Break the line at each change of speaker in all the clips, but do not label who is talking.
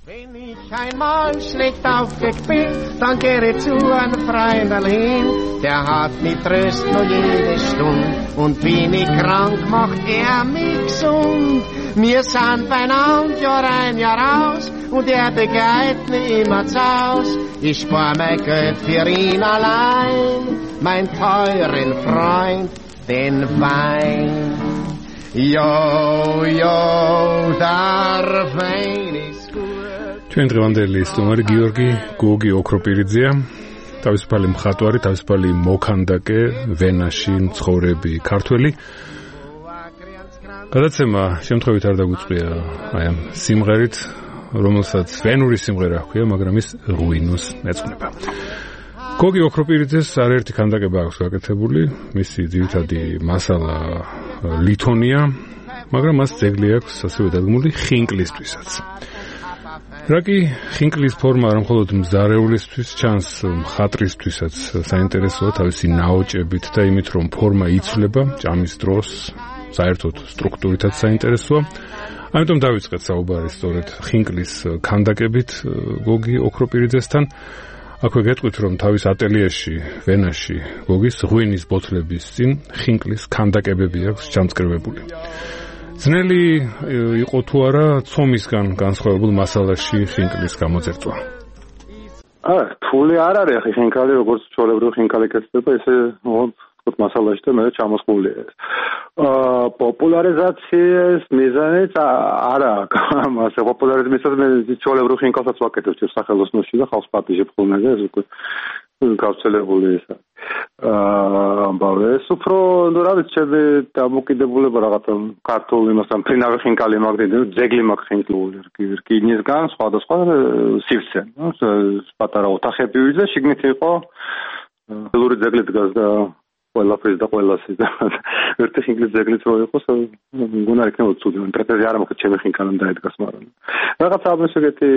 Wenn ich einmal schlecht aufgeweckt bin, dann kehre zu einem Freund allein. Der hat mich Tröst nur jede Stunde und bin ich krank, macht mich gesund. Wir sind beieinander Jahr ein, Jahr aus und begleitet mich immer zu Haus. Ich spar mein Geld für ihn allein, mein teuren Freund, den Wein. Der Wein ist gut.
ჩვენ დღევანდელი სტუმარი გიორგი გოგი ოქროპირიძეა, თავისუფალი მხატვარი, თავისუფალი მოქანდაკე, ვენაში მცხოვრები ქართველი. გადაცემა შემთხვევით არ დაგვიწვია აი ამ სიმღერით, რომელსაც ვენური სიმღერა ჰქვია, მაგრამ ის რუინოს ეძღვნება. გოგი ოქროპირიძეს არაერთი ქანდაკება აქვს გაკეთებული, მისი ძირითადი მასალა ლითონია, მაგრამ მას ძეგლი აქვს ასევე დადგმული ხინკლისთვისაც. რა კი ხინკლის ფორმა არ მხოლოდ მზარეულისთვის ჩანს, მხატრისთვისაც საინტერესოა თავისი ნაოჭებით და იმით, რომ ფორმა იცვლება ჭამის დროს, საერთოდ სტრუქტურითაც საინტერესოა. ამიტომ დავიწყეთ საუბარი სწორედ ხინკლის ქანდაკებით გოგი ოქროპირიძესთან. აქვე გეტყვით, რომ თავის ატელიეში ვენაში გოგის ღვინის ბოთლების წინ ხინკლის ქანდაკებები აქვს ჩამწკრივებული. ძნელი იყო თუ არა ცომისგან განსხვავებულ მასალაში ხინკლის გამოძერწვა?
რთული არ არის ხინკალი, როგორც ჩვეულებრივი ხინკალი კეთდება, ესე მასალაში და მე ჩამოსყულია. პოპულარიზაციის მიზანიც არა აქვს. პოპულარიზაციის მე ჩვეულებრივ ხინკალსაც ვაკეთებ სახელოსნოში და ხალხს პატიჟებ ხოლმე და ეს უკვე გავრცელებული ისა. ამბავე, უფრო რა ვიცი, ჩემი დამოკიდებულება რაღაცა ქართულ იმასთან ფრინავი ხინკალი მაგდიდე, ძეგლი მაგ ხინკლული რკინისგან სხვადასხვა სივცე, პატარა ოთახები ვიძე, შიგნით იყო ველური ძეგლი დგას და ყველაფრის და ყველასი და ერთი ხინკლის ძეგლიც რო იყოს, მგონა იქნება ცუდი, პრეტენზია არ მაქვს ჩემი ხინკალამ დაედგას, მაგრამ რაღაცა ამას ეგეთი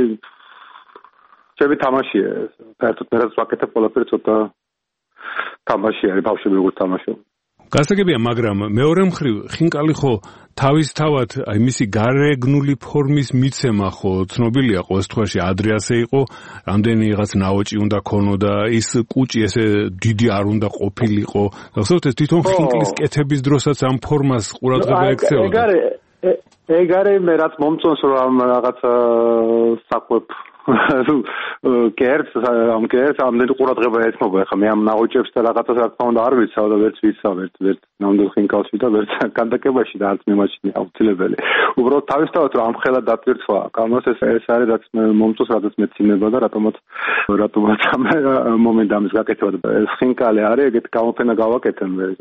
ჩემი თამაშია, საერთოდ მე რაც ვაკეთებ ყველაფერი ცოტა თამაში არის, ბავშვები როგორ თამაშობ.
გასაგებია, მაგრამ მეორე მხრივ ხინკალი ხო თავისთავად აი მისი გარეგნული ფორმის მიცემა ხო ცნობილია ყოველ შემთხვევაში ადრე ასე იყო, რამდენი რაღაც ნაოჭი უნდა ქონოდა, ის კუჭი ესე დიდი არ უნდა ყოფილიყო. გახსოვთ ეს თვითონ ხინკლის კეთების დროსაც ამ ფორმას ყურადღება ექცეოდა.
ეგ არის მე რაც მომწონს რომ რაღაც საკვებ კერც ამდენი ყურადღება ეთმობა. ეხლა მე ამ ნაოჭებს და რაღაცას რა თქმა უნდა არ ვიცავ და ვერც ვიცავ ერთ ნამდვილ ხინკალში და ვერც კანდაკებაში და არც მიმაჩნია აუცილებელი. უბრალოდ თავისთავად რომ ამხელა დატვირთვა კამას ეს არის რაც მომწონს, რადგან მეცინება და რატომაც ამ მომენტ ამის გაკეთება. ეს ხინკალი არის, ეგეთ გამოფენა გავაკეთებ მე.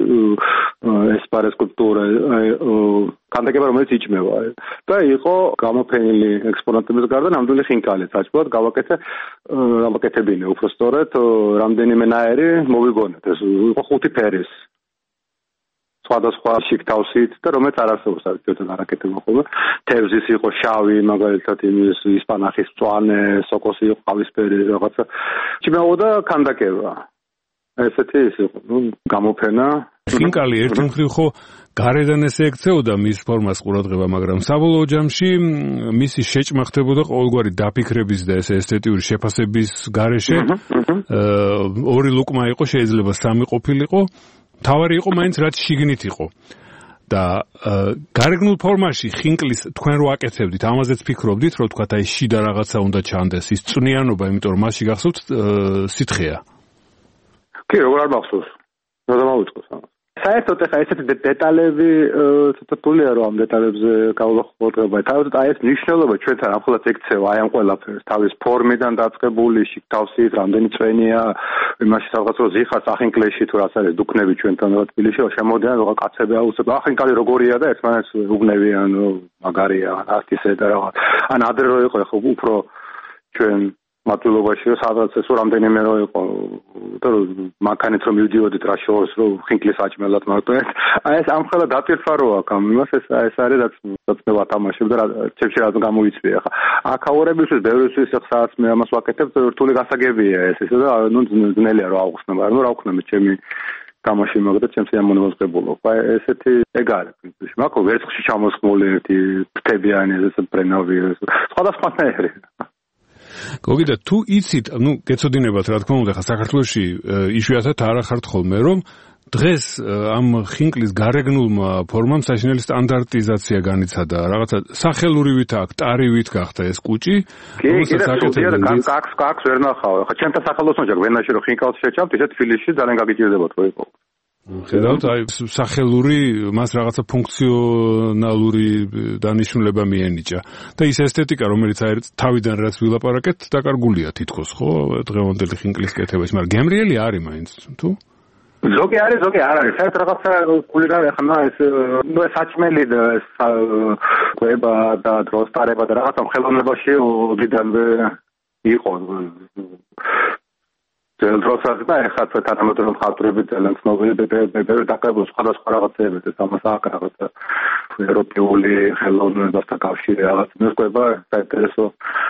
ესპარე სკულპტურა კანდაკება რომელიც იჭმევა და იყო გამოფენილი ექსპონატების გარდა ნამდვილი ხინკალი საჭმელად გავაკეთებინე უბრალოდ რამდენიმენაირი მოვიგონეთ. ეს იყო 5 ფერის სხვადასხვა შიგთავსით და რომელიც არ არსებობს საერთოდ არაკეთებია ხოლმე. თევზის იყო შავი, მაგალითად იმის ისპანახის მწვანე, სოკოსი იყო ყავისფერი რაღაცა. ჭიმეოდა კანდაკება. ესეთი ის იყო, გამოფენა.
ხინკალი ერთი მხრივ ხო გარედან ესე ექცეოდა მის ფორმას ყურადღება, მაგრამ საბოლოო ჯამში მისი შეჭმა ხდებოდა ყოველგვარი დაფიქრების და ეს ესთეტიური შეფასების გარეშე. ორი ლუკმა იყო, შეიძლება 3 ყოფილიყო. თავარი იყო მაინც რაც შიგნით იყო. და გარეგნულ ფორმაში ხინკლის თქვენ რო აკეთებდით, ამაზეც ფიქრობდით, რომ თქვა აი შიდა რაღაცა უნდა ჩანდეს, ის წვნიანობა, იმიტომ რომ მასში გახსოვთ სითხეა.
კი, როგორ არ მახსოვს. რა დამავიწყოს ამას. საერთოდ ახლა ესეთი დეტალები ცოტა თულია რომ ამ დეტალებზე გავუხმოვრდება. თავად აი ეს მნიშვნელობა ჩვენთან ახლაც ექცევა აი ამ ყველაფერს, თავის ფორმიდან დაწყებული, შიგთავსით, რამდენი წვენია, იმაში რაღაც რო ზიხარ სახინკლეში თუ რაც არის დუქნები ჩვენთან რა თბილისში შემოდიან რა კაცები აუცებ. ახინკალი როგორია და ერთმანეთს უგნევიან, მაგარია, არტისე და რაღაც. ან ადრე რო იყო ხო უფრო ჩვენ მატულობაში სადაც ეს რამდენიმე რო იყო და მანქანით რომ მივდიოდით რა შორს რომ ხინკლის აჭმელად მარტო აი ეს ამხელა დატვირთვა რო აქ ამ იმას ეს არის რაც ცოტა თამაშობ და ჩემში რა გამოიწვია ხა აკაურებისთვის ბევრისთვის ხსაც მე ამას ვაკეთებ რთული გასაგებია ეს და ნუ ძნელია რომ ავხსნა მაგრამ რა ვქნა მე ჩემი გამოში მოგდა ჩემს ამონებელსებულო. აი ესეთი ეგ არის პრინციპში. მაგრამ ვერცხლში ჩამოსხმული ერთი ფრთებიანი ესე ბრენავი სხვადასხვანაირი.
გოგიდა თუ იცით, გეცოდინებათ რა თქმა უნდა, ხა საქართველოში იშვიათად არ ახართ ხოლმე, რომ დღეს ამ ხინკლის გარეგნულმა ფორმამ საშინელი სტანდარტიზაცია განიცადა. რაღაცა სახელურივით აქ, ტარივით გახდა ეს კუჭი.
რომელსაც აკეთებდნენ. კაკს ვერ ნახავ. ხა ჩემთან სახელოსნო ჯერ ვენაში რომ ხინკალს შეჭამთ, ისეთ თბილისში ძალიან გაგიჭირდებათ რო იყო.
ხედავთ, აი სახელური მას რაღაცა ფუნქციონალური დანიშნულება მიენიჭა. და ის ესთეტიკა, რომელიც აი თავიდან რაც ვილაპარაკეთ, დაკარგულია თითქოს, ხო, დღევანდელი ხინკლის კეთებაში, მაგრამ გემრიელი არის მაინც, თუ?
ზოგი არის, ზოგი არ არის. საერთოდ რაღაცა კულინარია ხმა ეს საჭმელი და კვება და დროსტარება და რაღაცა ხელოვნებაში ოდიდანვე იყო. ძელდროსაც და ეხლა თანამედროვე მხატვრები ძალიან ცნობილი ბებერი დაკავებული სხვადასხვა რაღაცეებით ეს ამას აქ რაღაცა ევროპული ხელოვნებასთან კავშირი რაღაც მესკვება საინტერესო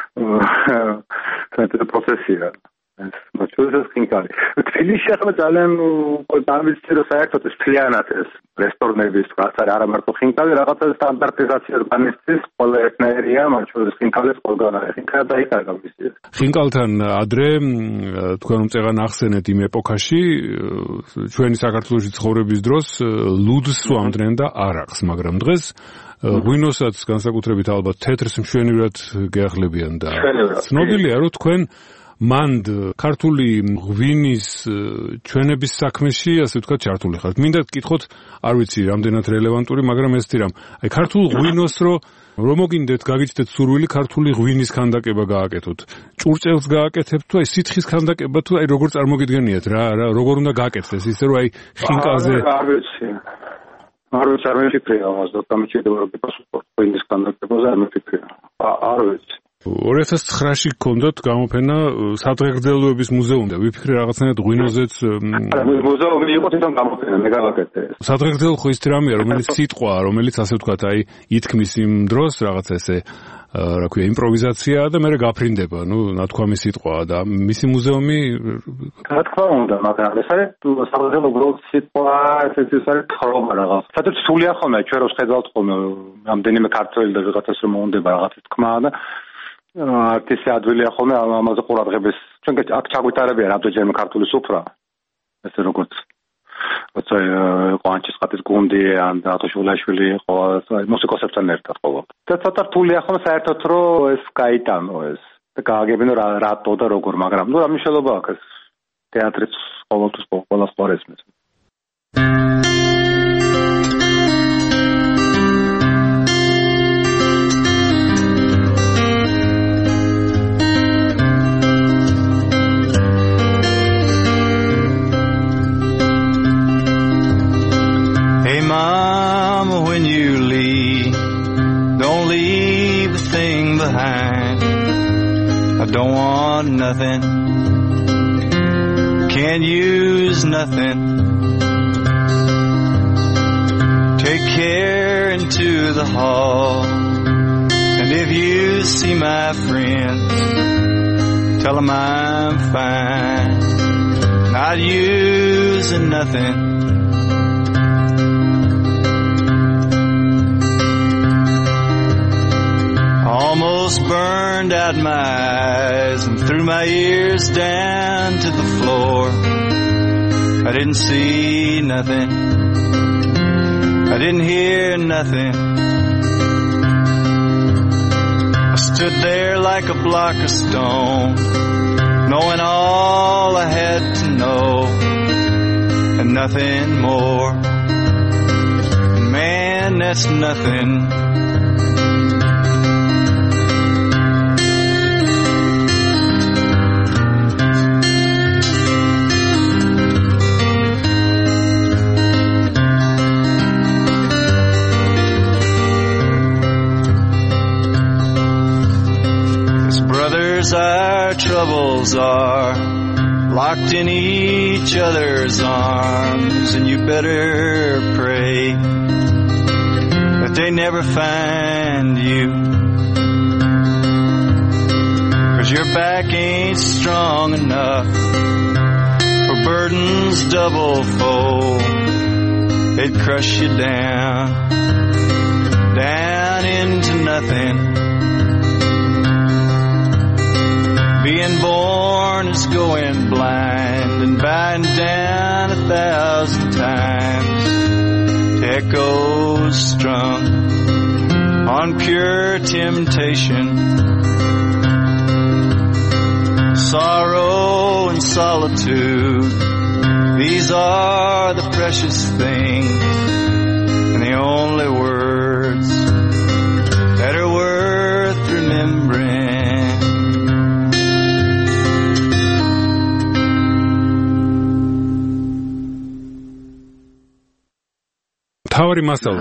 პროცესია. ეს ხინკალი. თბილისში ახლა ძალიან დამიცინო საერთოდ ეს ფლიანად ეს რესტორნების რაღაცა არა მარტო ხინკალი რაღაცა სტანდარტიზაციას განიცდის ყველა ერთნაირია, მათ შორის ხინკალის ყველგან არის. ხინკალი დაიკარგა მისი.
ხინკალთან ადრე თქვენ რომ წეღან ახსენეთ იმ ეპოქაში ჩვენი საქართველოში ცხოვრების დროს ლუდს სვამდნენ და არაყს, მაგრამ დღეს ღვინოსაც განსაკუთრებით ალბათ თეთრს მშვენივრად გეახლებიან და ცნობილია რომ თქვენ მანდ ქართული ღვინის ჩვენების საქმეში ასე ვთქვათ ჩართული ხართ. მინდა გკითხოთ, არ ვიცი რამდენად რელევანტური, მაგრამ ესეთი რამ. აი ქართულ ღვინოს რომ მოგინდეთ გაგიჩნდეთ სურვილი ქართული ღვინის ქანდაკება გააკეთოთ. ჭურჭელს გააკეთებთ თუ აი სითხის ქანდაკება თუ აი როგორ წარმოგიდგენიათ რა როგორ უნდა გააკეთდეს ისე რომ აი ხინკალზე
არ ვიცი არ მიფიქრია ამას და დამჭირდება რომ პასუხი ღვინის ქანდაკებაზე არ მიფიქრია. არ ვიცი
2009-ში გქონდათ გამოფენა სადღეგრძელოების მუზეუმზე. ვიფიქრე რაღაცნაირად ღვინოზეც
მუზეუმი იყო თვითონ გამოფენა, მე გავაკეთე.
სადღეგრძელო ხო ის რამეა, რომელიც სიტყვა, რომელიც ასე ვთქვათ, აი ითქმის იმ დროს რაღაცა ესე რა ქვია იმპროვიზაცია და მე გაფრინდება, ნათქვამი სიტყვაა და მისი მუზეუმი
რა თქმა უნდა, მაგრამ ეს არის სადღეგრძელო უბრალოდ სიტყვა, ეს არის ხრობა რაღაც. სადაც სულია ხოლმე, ჩვენ რო შეხედავთ ხოლმე რამდენიმე ქართველი და რაღაცას რომ მონდება რაღაცის თქმა და არტისტი ადვილია ხოლმე ამაზე ყურადღების ჩვენ აქ ჩაგვიტარებია რამდენჯერმე ქართული სუფრა ესე როგორც ყვანჭის ხატის გუნდი ან ათოშულაშვილი იყო მუსიკოსებთან ერთად ყოველ და ცოტა რთულია ხოლმე საერთოდ რომ ეს გაიტანო ეს და გააგებინო რატო და როგორ მაგრამ რა მნიშვნელობა აქვს ეს თეატრიც ყოველთვის ყველას ყურებს
Mama, when you leave, don't leave a thing behind. I don't want nothing, can't use nothing. Take care into the hall, and if you see my friends, tell them I'm fine, not using nothing. Almost burned out my eyes and threw my ears down to the floor. I didn't see nothing, I didn't hear nothing. I stood there like a block of stone, knowing all I had to know and nothing more. Man, that's nothing. Our troubles are locked in each other's arms, and you better pray that they never find you, 'cause your back ain't strong enough for Your burdens double fold, they'd crush you down into nothing. Being born is going blind and bowing down 1,000 times to echoes strung on pure temptation. Sorrow and solitude, these are the precious things and the only words that are worth remembering.
თავი მასალა,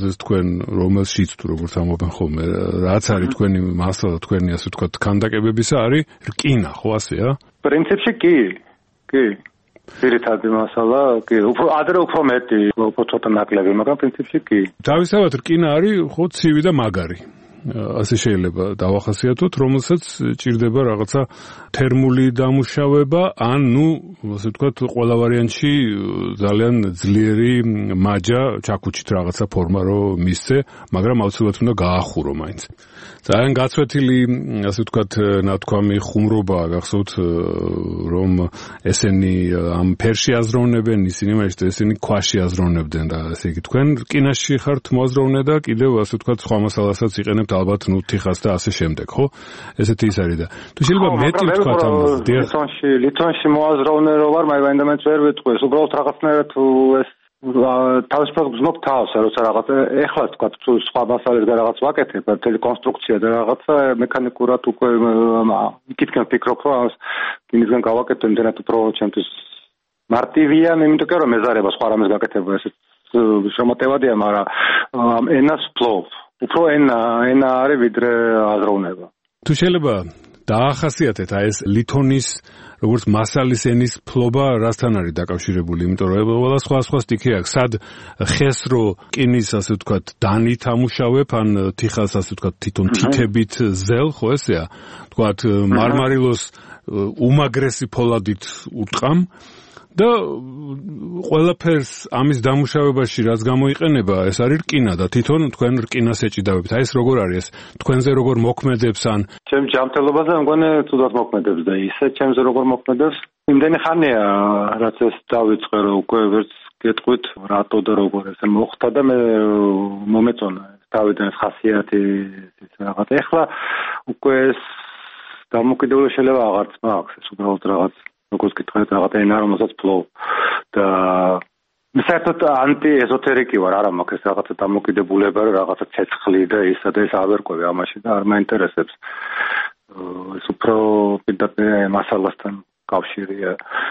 რომელშიც თუ როგორც ამობენ ხოლმე, რაც არის თქვენი მასალა, თქვენი ასე ვთქვათ, ქანდაკებებისა არის რკინა, ხო ასეა?
პრინციპში კი. ძირითადი მასალა, კი, ადრე უფრო მეტი, უფრო ცოტა ნაკლები, მაგრამ პრინციპში კი.
თავისთავად რკინა არის ხო ცივი და მაგარი. ასე შეიძლება დავახასიათოთ, რომელსაც ჭირდება რაღაცა თერმული დამუშავება, ან ასე ვთქვათ, ყველა ვარიანტში ძალიან ძლიერი მაჯა ჩაქუჩით რაღაცა ფორმა რო მისცე, მაგრამ აუცილებლად უნდა გაახურო მაინც. ძალიან გაცვეთილი, ასე ვთქვათ, ნათქვამი ხუმრობა გახსოვთ, რომ ესენი ამ ფერში აზროვნებენ, ისინი მაინც ესენი ქვაში აზროვნებდნენ და ესე იგი თქვენ რკინაში ხართ მოაზროვნე და კიდევ ასე ვთქვათ, სხვა მასალასაც იყენებთ ალბათ თიხას და ასე შემდეგ, ხო? ესეთი ის არის და თუ შეიძლება მეტი ვთქვათ ამ
ლითონში მოაზროვნე რო ვარ, მაგრამ მე ვერ ვიტყვი, უბრალოდ რაღაცნაირად ეს თავისუფლად გზნობ თავს, როცა რაღაც ეხლა თქვა თუ სხვა მასალებს და რაღაც ვაკეთებ, მთელი კონსტრუქცია და რაღაცა მექანიკურად უკვე იქითკენ ვფიქრობ, რომ იმისგან გავაკეთებ იმდენად უფრო ჩემთვის მარტივია, იმიტომ რომ მეზარება სხვა რამეს გაკეთება, ესე შემოტევადია, მაგრამ ენას ფლობ. უფრო ენა არის ვიდრე აზროვნება.
თუ შეიძლება დაახასიათეთ აი ეს ლითონის როგორც მასალის ენის ფლობა რასთან არის დაკავშირებული, იმიტომ რომ ყველა სხვა სტიქი აქვს, სად ხეს რო რკინის ასე ვთქვათ დანით ამუშავებ, ან თიხას ასე ვთქვათ თვითონ თითებით ზელ, ხო ესეა? ვთქვათ მარმარილოს უმაგრესი ფოლადით უტყამ და ყველაფერს ამის დამუშავებაში რაც გამოიყენება, ეს არის რკინა და თვითონ თქვენ რკინას ეჭიდავებთ. აი ეს როგორ არის ეს? თქვენზე როგორ მოქმედებს ან
ჩემ ჯანმრთელობაზე მგონი თუდად მოქმედებს და ისე ჩემზე როგორ მოქმედებს? იმდენი ხანია რაც ეს დავიწყე, რომ უკვე ვერც გეტყვით რატო და როგორ ესე მოხდა და მე მომეწონა დავიდან ეს ხასიათი ეს რაღაც. ეხლა უკვე ეს დამოკიდებულება შეიძლება აღარც მაქვს, ეს უბრალოდ რაღაც როგორც გითხარით რაღაც ენა რომელსაც ფლობ და საერთოდ ანტიეზოთერიკი ვარ, არა მაქვს ეს რაღაცა დამოკიდებულება, რაღაცა ცეცხლი და ისა და ეს ავერკვევი ამაში და არ მაინტერესებს. ეს უფრო პირდაპირ მასალასთან კავშირია.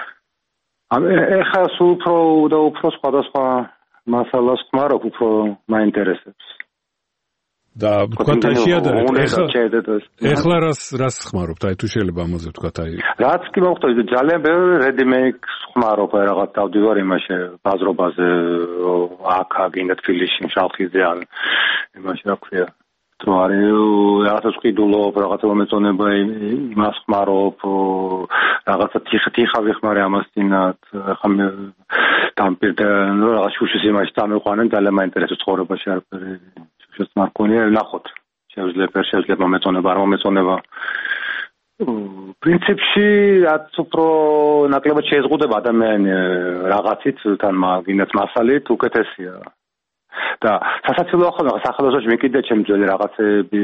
ეხლა სულ უფრო სხვადასხვა მასალას ხმარობ, უფრო მაინტერესებს.
და ვთქვათ აი შეადარეთ ეხლა რას ხმარობთ, აი თუ შეიძლება ამაზე ვთქვათ აი
რაც კი მოხდა ძალიან ბევრი ready-made ხმარობ, რაღაც დავდივარ იმაში ბაზრობაზე, აქ გინდა თბილისში შალხიზე ან იმაში რა ქვია, თუ არის რაღაცა სყიდულობ, რაღაცა მომეწონება იმას ხმარობ, რაღაცა თიხა ვიხმარე ამასთანაც, ხა მე დამპირდა რაღაც შუშის იმაში წამეყვანენ, ძალიან მაინტერესებს ცხოვრებაში არაფერი მაკონია ნახოთ. შეიძლება მომეწონება, არ მომეწონება. პრინციპში რაც უფრო ნაკლებად შეეზღუდება ადამიანი რაღაცით თან მაგინაც მასალით უკეთესია. და სასაცილოა ხოლმე სახელოსნოში მე კიდე ჩემ ძველი რაღაცები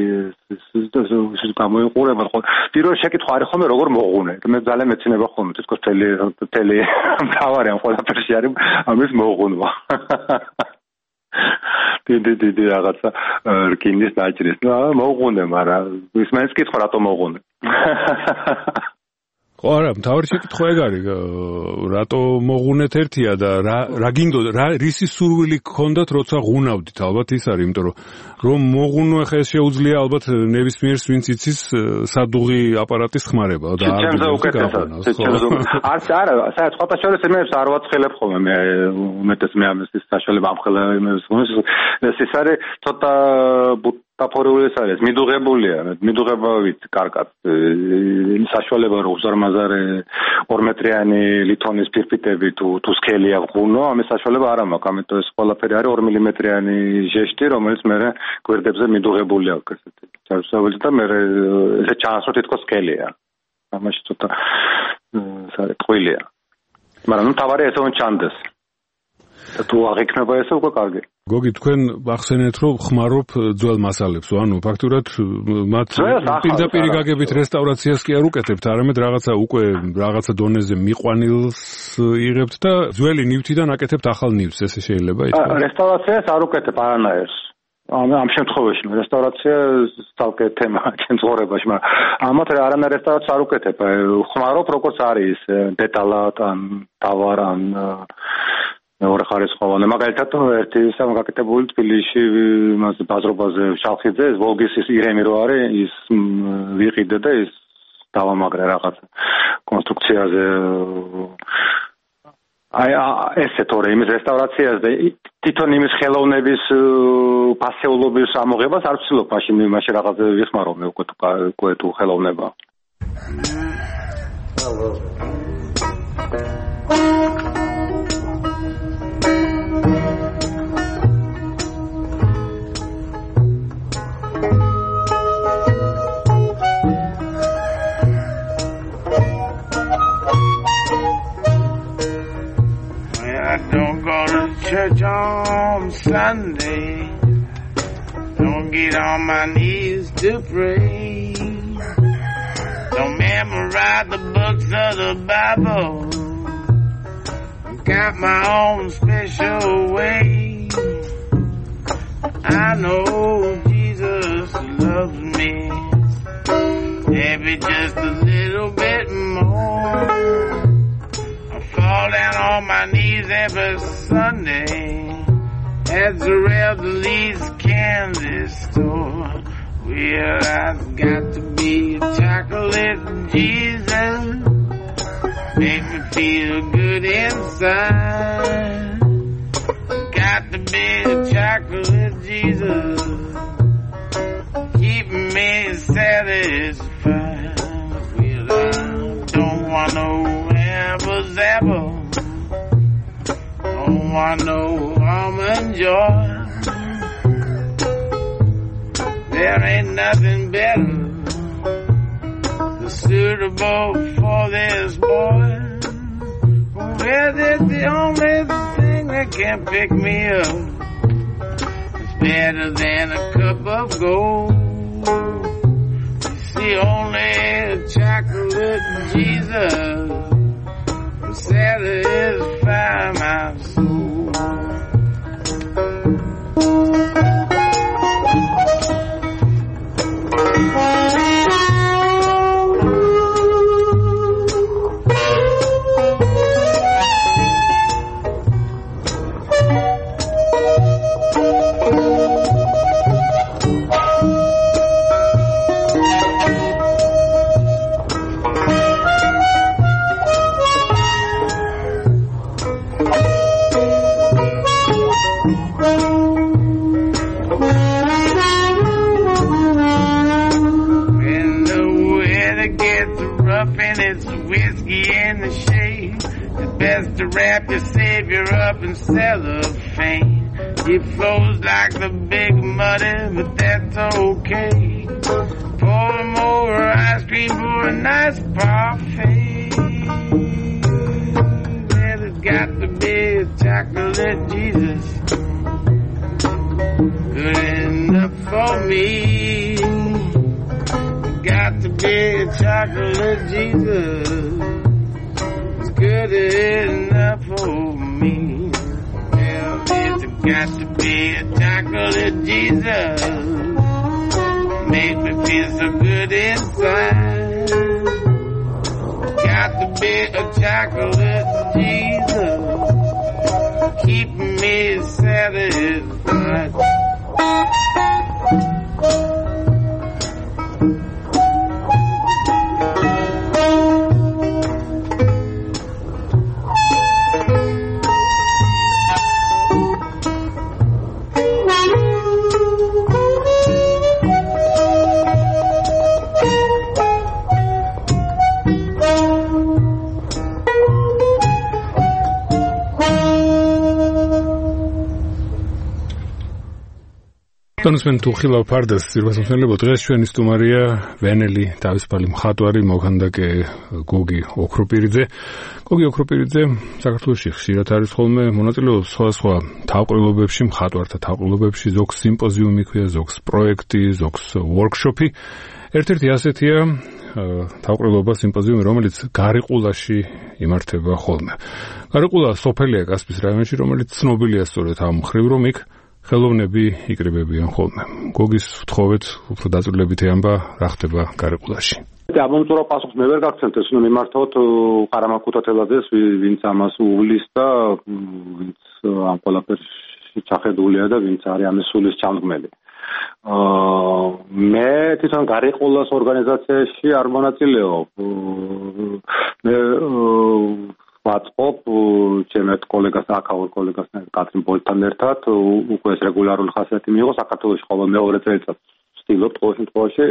ის გამოიყურება ხო. პირველ შეკითხვა არის ხოლმე როგორ მოღუნე. მე ძალიან მეცნობა ხოლმე თითქოს თელი მთავარი ამ ყველაფერში არის ამის მოღუნვა. დიდი რაღაცა რკინის დაჭრის. მოუღუნე, მაგრამ ის მაინც კითხვა რატომ მოუღუნე.
ხო არა, მთავარი შეკითხვა ეგ არის, რატო მოღუნეთ ერთია და რა გინდოდა, რისი სურვილი გქონდათ როცა ღუნავდით, ალბათ ის არის, იმიტომ რომ მოღუნო ხა ეს შეუძლია ალბათ ნებისმიერს ვინც იცის სადუღი აპარატის ხმარება და არ
ჩემზე უკეთესად. არც არა, საერთოდ სხვათა შორის იმებს არ ვაცხელებ ხოლმე მე უმეტეს მე ამის საშუალება ამხელა იმებს ეს არის ცოტა საფორეული არის მიდუღებულია მიდუღებით კარგად საშუალება რომ უზარმაზარი 2 მეტრიანი ლითონის ფირფიტები თუ სქელია ვღუნო ამის საშუალება არ მაქვს ამიტომ ეს ყველაფერი არის 2 მილიმეტრიანი ჟეშტი რომელიც მე გვერდებზე მიდუღებული აქვს ესეთი ჩასავალი და მე ესე ჩანს რომ თითქოს სქელია ამაში ცოტა ტყუილია მაგრამ ნუ თავარი ესე რომ ჩანდეს და თუ აღიქნება ესე უკვე კარგი
გოგი თქვენ ახსენეთ რომ ხმარობ ძველ მასალებს ანუ ფაქტურად მათ პირდაპირ გაგებით რესტავრაციას კი არ უკეთებთ არამედ რაღაცა დონეზე მიყვანილს იღებთ და ძველი ნივთიდან აკეთებთ ახალ ნივთს ესე შეიძლება ითქვა
რესტავრაციას არ უკეთებ არანაირს ამ შემთხვევაში რესტავრაცია თალკე თემა ჩემ ცხოვრებაში მაგრამ ამათ არანაირ რესტავრაციას არ უკეთებ ხმარობ როგორც არის დეტალად ან თავარ ან მეორე ხარისხოვანი მაგალითად ერთი სამგაკეთებული თბილისში მას ბაზრობაზე შალხიძე ვოლგის ირემი რო არის ის ვიყიდე და ის დავამაგრე რაღაც კონსტრუქციაზე აი ესე თორე იმის რესტავრაციას და თვითონ იმის ხელოვნების პასეულობის ამოღებას არ ვცდილობ მაშინ რაღაც ვიხმარო მე უკვე თუ ხელოვნება
Church on Sunday, don't get on my knees to pray, don't memorize the books of the Bible, got my own special way, I know Jesus loves me, maybe just a little bit more. Fall down on my knees every Sunday at the Revelries candy store. Well, I've got to be a chocolate Jesus, make me feel good inside. Got to be a chocolate Jesus, keep me satisfied. Well, I don't want no Zapper, don't want no almond joy. There ain't nothing better suitable for this boy. Well, that's the only thing that can pick me up. It's better than a cup of gold. It's the only chocolate Jesus satisfy my soul. To wrap your savior up in cellophane. It flows like the big muddy, but that's okay. Pour him over ice cream for a nice parfait. Well, it's got to be a chocolate Jesus, good enough for me. It's got to be a chocolate Jesus, good enough for me. Well, it's got to be a chocolate Jesus, make me feel so good inside. Got to be a chocolate Jesus, keep me satisfied.
Տոնսմեն Թուխիլա Պարդես սիրվասունցնելը დღეს ჩვენი სტუმარია ვენელი თავისუფალი მხატვარი მოქანდაკე გოგი ოქროპირიძე. გოგი ოქროპირიძე საქართველოში ხშირად არის ხოლმე მონაწილეობს სხვადასხვა თავყრილობებში, მხატვართა თავყრილობებში, ზოგს სიმპოზიუმი ქვია, ზოგს პროექტი, ზოგს ვორქშოპი. ერთ-ერთი ასეთია თავყრილობა სიმპოზიუმი, რომელიც გარიყულაში იმართება ხოლმე. გარიყულა სოფელია კასპიის რაიონში, რომელიც ცნობილია სწორედ ამ მხრივ, რომ იქ ხელოვნები იკრიბებიან ხოლმე. გოგის ვთხოვეთ, უფრო დაწვრილებითი ამბა, რა ხდება გარიყულაში.
ამომწურო პასუხს მე ვერ გაგცემთ, ეს უნდა მიმართოთ ყარამაკუთათელაძეს, ვინც ამას უვლის და ვინც ამ ყველაფერში ჩახედულია და ვინც არის ამის სულის ჩამდგმელი. მე თვითონ გარიყულას ორგანიზაციაში არ მონაწილეობ. მე ვაწყობ ჩემს კოლეგას, აქაურ კოლეგას კატრინ ბოლთან ერთად, უკვე ეს რეგულარული ხასიათი მიიღო საქართველოში ყოველ მეორე წელიწადს ვცდილობთ ყოველ შემთხვევაში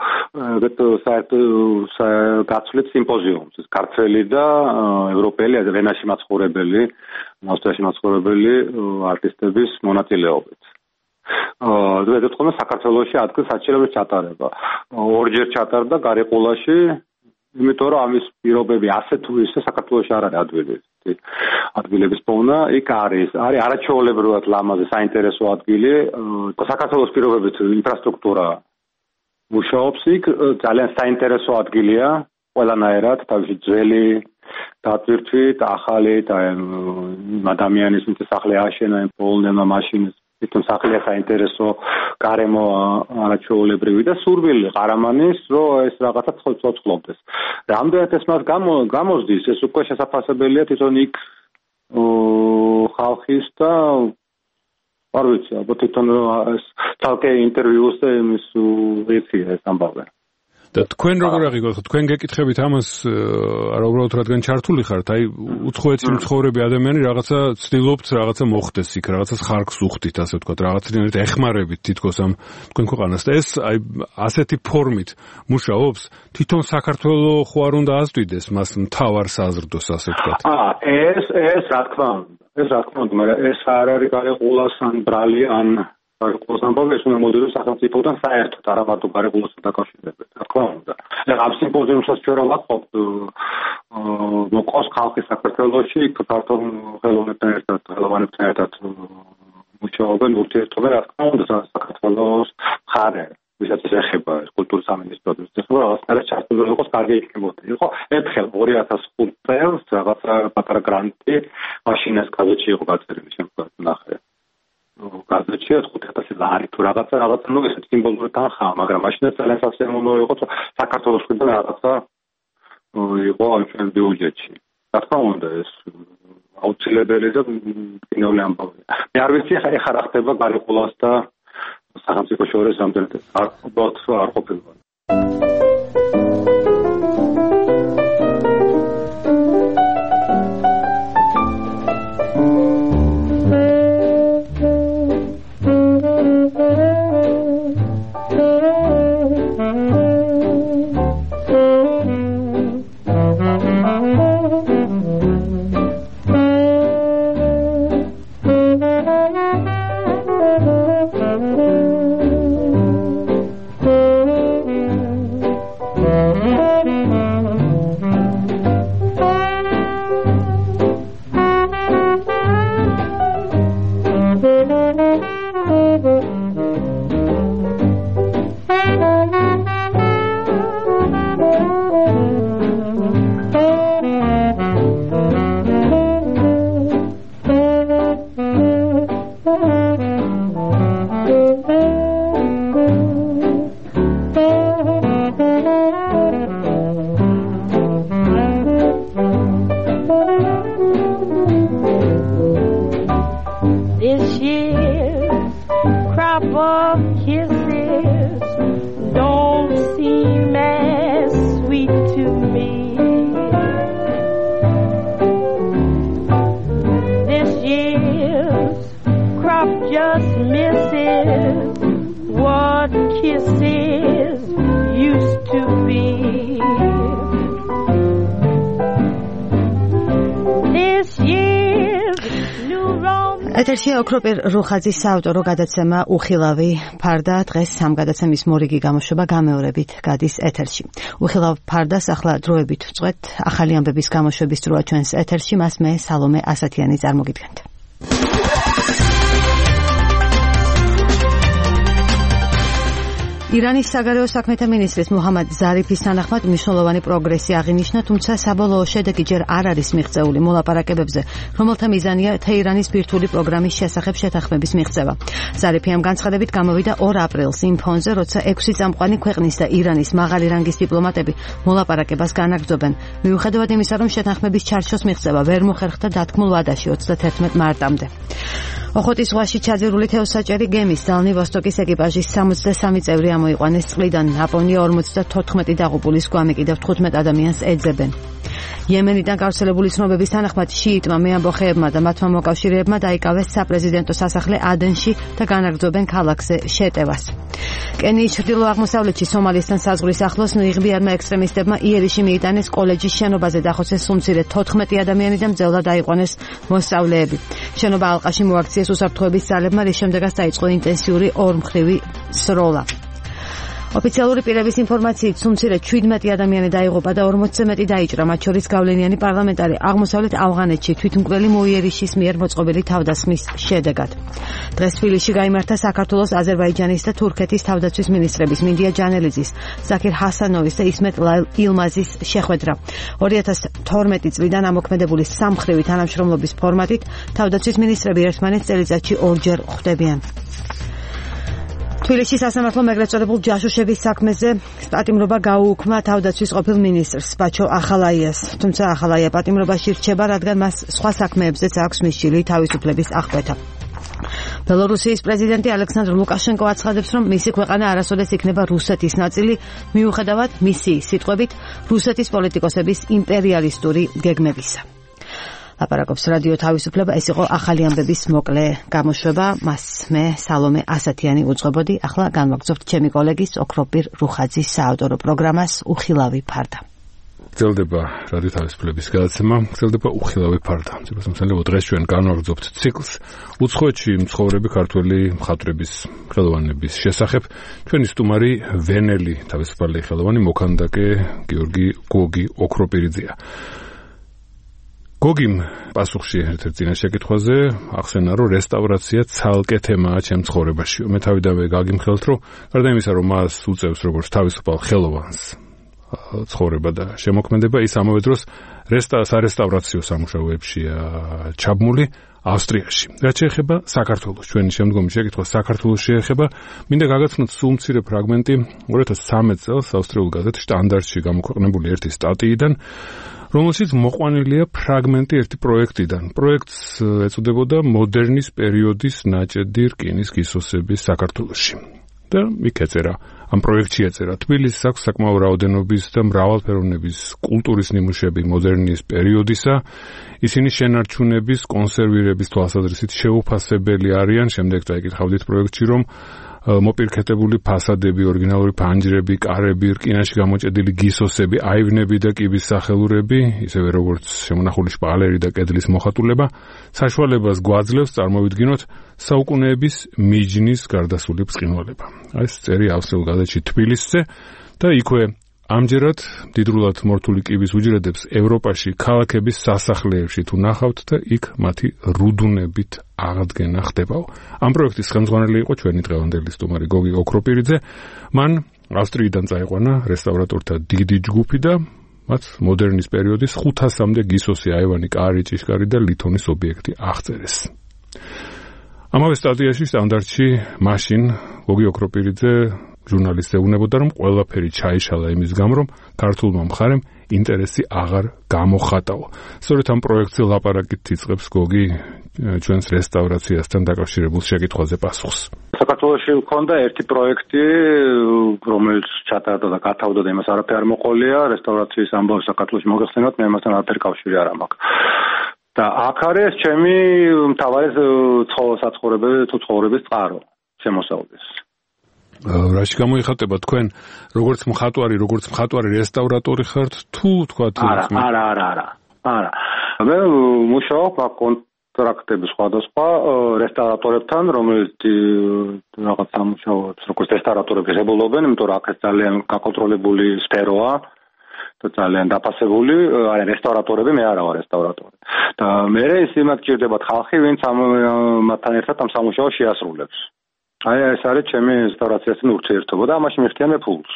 გაცვლით სიმპოზიუმს, ეს ქართველი და ევროპელი, ვენაში მაცხოვრებელი, ავსტრიაში მაცხოვრებელი არტისტების მონაწილეობით. ვედეთ ხოლმე საქართველოში ადგილ საჩივრების ჩატარება. ორჯერ ჩატარდა გარიყულაში, იმიტომ რომ ამის პირობები ასე თუ ისე საქართველოში არ არის ადგილების პოვნა, იქ არის არაჩვეულებრივად ლამაზი საინტერესო ადგილი, საქართველოს პირობებით ინფრასტრუქტურა მუშაობს იქ, ძალიან საინტერესო ადგილია, ყველანაირად, თავისი ძველი დატვირთვით, ახალი და ადამიანის ვინც სახლი ააშენა, პოლნელმა მაშინას თვითონ სახლია საინტერესო, გარემო არაჩვეულებრივი და სურვილი ყარამანის, რომ ეს რაღაცა ცოცხლობდეს. რამდენად ეს მას გამოსდის, ეს უკვე შესაძლებელია თვითონ იქ ხალხის და არ ვიცი, ალბათ თვითონ ეს თალკე ინტერვიუს და იმის ვიცი ეს ამბავი.
და თქვენ როგორ აღიქვათ, თქვენ გეკითხებით ამას, არა უბრალოდ რადგან ჩართული ხართ, აი უცხოეთში მცხოვრები ადამიანი რაღაცა ცდილობთ, რაღაცა მოხდეს იქ, რაღაცას ხარკს უხდით, ასე ვთქვათ, რაღაცნაირად ეხმარებით თითქოს ამ თქვენ ქვეყანას და ეს აი ასეთი ფორმით მუშაობს, თვითონ საქართველოს ხო არ უნდა აზრდიდეს მას მთავარ საზრდოს, ასე ვთქვათ.
ეს რა თქმა უნდა, მაგრამ ეს არ არის გარიყულას ან ბრალი ან გარიყულას ამბავი, ეს უნდა მოდიდეს სახელმწიფოდან საერთოდ, არა მარტო გარიყულასთან დაკავშირებით, რა თქმა უნდა. ამ სიმპოზიუმსაც ჩვენ რა ვაწყობთ, მოყავს ხალხი საქართველოში, ქართულ ხელოვნებთან ერთად მუშაობენ, ურთიერთობენ, რა თქმა უნდა, საქართველოს მხარე, ვისაც ეხება კულტურის სამინისტროს, ეხება რაღაცნაირად ჩართული იყოს, კარგი იქნებოდა. იყო ერთხელ 2005 წელს რაღაცა პატარა გრანტი, მაშინ ეს გაზეთში იყო გაწერილი, შემდგომ ნახე. გაზეთში 5000 ლარი თუ რაღაცა ნუ ესეთ სიმბოლური თანხაა, მაგრამ მაშინ ძალიან სასიამოვნო იყო, საქართველოს მხრიდან რაღაცა იყო ამ ჩვენ ბიუჯეტში. რა თქმა უნდა, ეს აუცილებელი და კინოლი ამბავია. მე არ ვიცი ახლა რა ხდება გარიყულას და სახელმწიფო შორის რამდენად არ ყოფილა.
ეთერში ოქროპირ რუხაძის საავტორო გადაცემა უხილავი ფარდა დღეს ამ გადაცემის მორიგი გამოშვება გამეორებით გადის ეთერში. უხილავ ფარდას ახლა დროებით ვწყვეთ ახალი ამბების გამოშვების დროა ჩვენს ეთერში, მას მე სალომე ასათიანი წარმოგიდგენთ. ირანის საგარეო საქმეთა მინისტრის მუჰამად ზარიფის თანახმად მნიშვნელოვანი პროგრესი აღინიშნა, თუმცა საბოლოო შედეგი ჯერ არ არის მიღწეული მოლაპარაკებებზე, რომელთა მიზანია თეირანის ბირთვული პროგრამის შესახებ შეთანხმების მიღწევა. ზარიფი ამ განცხადებით გამოვიდა 2 აპრილს იმ ფონზე, როცა 6 წამყვანი ქვეყნის და ირანის მაღალი რანგის დიპლომატები მოლაპარაკებას განაგრძობენ. მიუხედავად იმისა, რომ შეთანხმების ჩარჩოს მიღწევა ვერ მოხერხდა დათქმულ ვადაში 31 მარტამდე. ოხოტის ზღვაში ჩაძირული თევზსაჭერი გემის დალნი ვოსტოკის ეკიპაჟის 63 წევრი მოიყვანეს წყლიდან. აპონია 54 დაღუპულის გვამი კიდევ 15 ადამიანს ეძებენ. იემენიდან გავრცელებული ცნობების თანახმად შიიტმა მეამბოხეებმა და მათმა მოკავშირეებმა დაიკავეს საპრეზიდენტო სასახლე ადენში და განაგრძობენ ქალაქზე შეტევას. კენიის ჩრდილო-აღმოსავლეთში სომალისთან საზღვრის ახლოს ნიღბიარმა ექსტრემისტებმა იერიში მიიტანეს კოლეჯის შენობაზე დახოცეს სუმცირე 14 ადამიანი და მძევლად დაიყვანეს მოსწავლეები. შენობა ალყაში მოაქციეს უსაფრთხოების ძალებმა, რის შემდეგაც დაიწყო ინტენსიური ორმხრივი სროლა. ოფიციალური პირების ინფორმაციით სუმცირე 17 ადამიანი დაიღუპა და 40-ზე მეტი დაიჭრა, მათ შორის გავლენიანი პარლამენტარი აღმოსავლეთ ავღანეთში თვითმკვლელი მოიერიშის მიერ მოწყობილი თავდასხმის შედეგად. დღეს თბილისში გაიმართა საქართველოს, აზერბაიჯანის და თურქეთის თავდაცვის მინისტრების მინდია ჯანელიძის, ზაქირ ჰასანოვის და ისმეტ ილმაზის შეხვედრა. 2012 წლიდან ამოქმედებული სამმხრივი თანამშრომლობის ფორმატით თავდაცვის მინისტრები ერთმანეთს წელიწადში 2 ჯერ ხვდებიან. თბილისში სასამართლომ ეგრეთ წოდებულ ჯაშუშების საქმეზე პატიმრობა გაუუქმა თავდაცვის ყოფილ მინისტრს ბაჩო ახალაიას. თუმცა ახალაია პატიმრობაში რჩება, რადგან მას სხვა საქმეებზეც აქვს მისჯილი თავისუფლების აღკვეთა. ბელორუსიის პრეზიდენტი ალექსანდრ ლუკაშენკო აცხადებს, რომ მისი ქვეყანა არასოდეს იქნება რუსეთის ნაწილი, მიუხედავად მისი სიტყვებით რუსეთის პოლიტიკოსების იმპერიალისტური გეგმებისა. ლაპარაკობს რადიო თავისუფლება, ეს იყო ახალი ამბების მოკლე გამოშვება, მას მე სალომე ასათიანი უძღვებოდი. ახლა განვაგრძობთ ჩემი კოლეგის ოქროპირ რუხაძის საავტორო პროგრამას უხილავი ფარდა.
გრძელდება რადიო თავისუფლების გადაცემა, გრძელდება უხილავი ფარდა. ცდილობთ დღეს ჩვენ განვაგრძობთ ციკლს უცხოეთში მცხოვრები ქართველი მხატვრების ხელოვანების შესახებ. ჩვენი სტუმარი ვენელი თავისუფალი ხელოვანი მოქანდაკე გოგი ოქროპირიძეა. გოგიმ პასუხში ერთ-ერთ წინა შეკითხვაზე ახსენა, რომ რესტავრაცია ცალკე თემაა ჩემ ცხოვრებაში. მე თავიდანვე გაგიმხელთ, რომ გარდა იმისა, რომ მას უწევს როგორც თავისუფალ ხელოვანს ცხოვრება და შემოქმედება, ის ამავე დროს სარესტავრაციო სამუშაოებშია ჩაბმული ავსტრიაში. რაც შეეხება საქართველოს, ჩვენი შემდგომი შეკითხვა საქართველოს შეეხება, მინდა გაგაცნოთ სულ მცირე ფრაგმენტი 2013 წელს ავსტრიულ გაზეთ შტანდარტში გამოქვეყნებული ერთი სტატიიდან, რომელშიც მოყვანილია ფრაგმენტი ერთი პროექტიდან. პროექტს ეწოდებოდა მოდერნის პერიოდის ნაჭედი რკინის გისოსების საქართველოში. და იქ ეწერა, ამ პროექტში ეწერა, თბილისს აქვს საკმაო რაოდენობის და მრავალფეროვნების კულტურის ნიმუშები მოდერნის პერიოდისა. ისინი შენარჩუნების, კონსერვირების თვალსაზრისით შეუფასებელი არიან. შემდეგ წაიკითხავდით პროექტში, რომ მოპირკეთებული ფასადები, ორიგინალური ფანჯრები, კარები, რკინაში გამოჭედილი გისოსები, აივნები და კიბის სახელურები, ისევე როგორც შემონახული შპალერი და კედლის მოხატულება, საშუალებას გვაძლევს წარმოვიდგინოთ საუკუნეების მიჯნის გარდასული ბრწყინვალება. ეს წერი ავსტრიულ გაზეთში თბილისზე და იქვე ამჯერად დიდრულად მორთული კიბის უჯრედებს ევროპაში ქალაქების სასახლეებში თუ ნახავთ და იქ მათი რუდუნებით აღდგენა ხდებაო. ამ პროექტის ხელმძღვანელი იყო ჩვენი დღევანდელი სტუმარი გოგი ოქროპირიძე. მან ავსტრიიდან წაიყვანა რესტავრატორთა დიდი ჯგუფი და მათ მოდერნის პერიოდის 500-მდე გისოსი, აივანი, კარი, ჭიშკარი და ლითონის ობიექტი აღწერეს. ამავე სტატიაში სტანდარტში მაშინ გოგი ოქროპირიძე ჟურნალისტზე უნებოდა, რომ ყველაფერი ჩაიშალა იმის გამო, რომ ქართულმა მხარემ ინტერესი აღარ გამოხატაო. სწორედ ამ პროექტზე ლაპარაკით იწყებს გოგი ჩვენს რესტავრაციასთან დაკავშირებულ შეკითხვაზე პასუხს.
საქართველოში მქონდა ერთი პროექტი, რომელიც ჩატარდა და გათავდა და იმას არაფერი არ მოყოლია, რესტავრაციის ამბავი საქართველოში მოგეხსენოთ, მე მასთან არაფერი კავშირი არ მაქვს. და აქ არის ჩემი მთავარი ცხოვრების წყარო, შემოსავლის.
რაში გამოიხატება თქვენ როგორც მხატვარი რესტავრატორი ხართ თუ თქვათ
არა. მე მუშაობ ტრაქტები სხვადასხვა რესტავრატორებთან, რომელიც რაღაც სამუშაოებს, როგორც რესტავრატორები ღებულობენ, იმიტომ რომ აქ ძალიან გაკონტროლებული სფეროა და ძალიან დაფასებული, არა რესტავრატორები, მე არა ვარ რესტავრატორი. და მე ის იმათ ჭირდებათ ხალხი, ვინც მათთან ერთად ამ სამუშაოს შეასრულებს. აი ეს არის ჩემი რესტავრაციასთან ურთიერთობა და ამაში მიხდიან მე ფულს.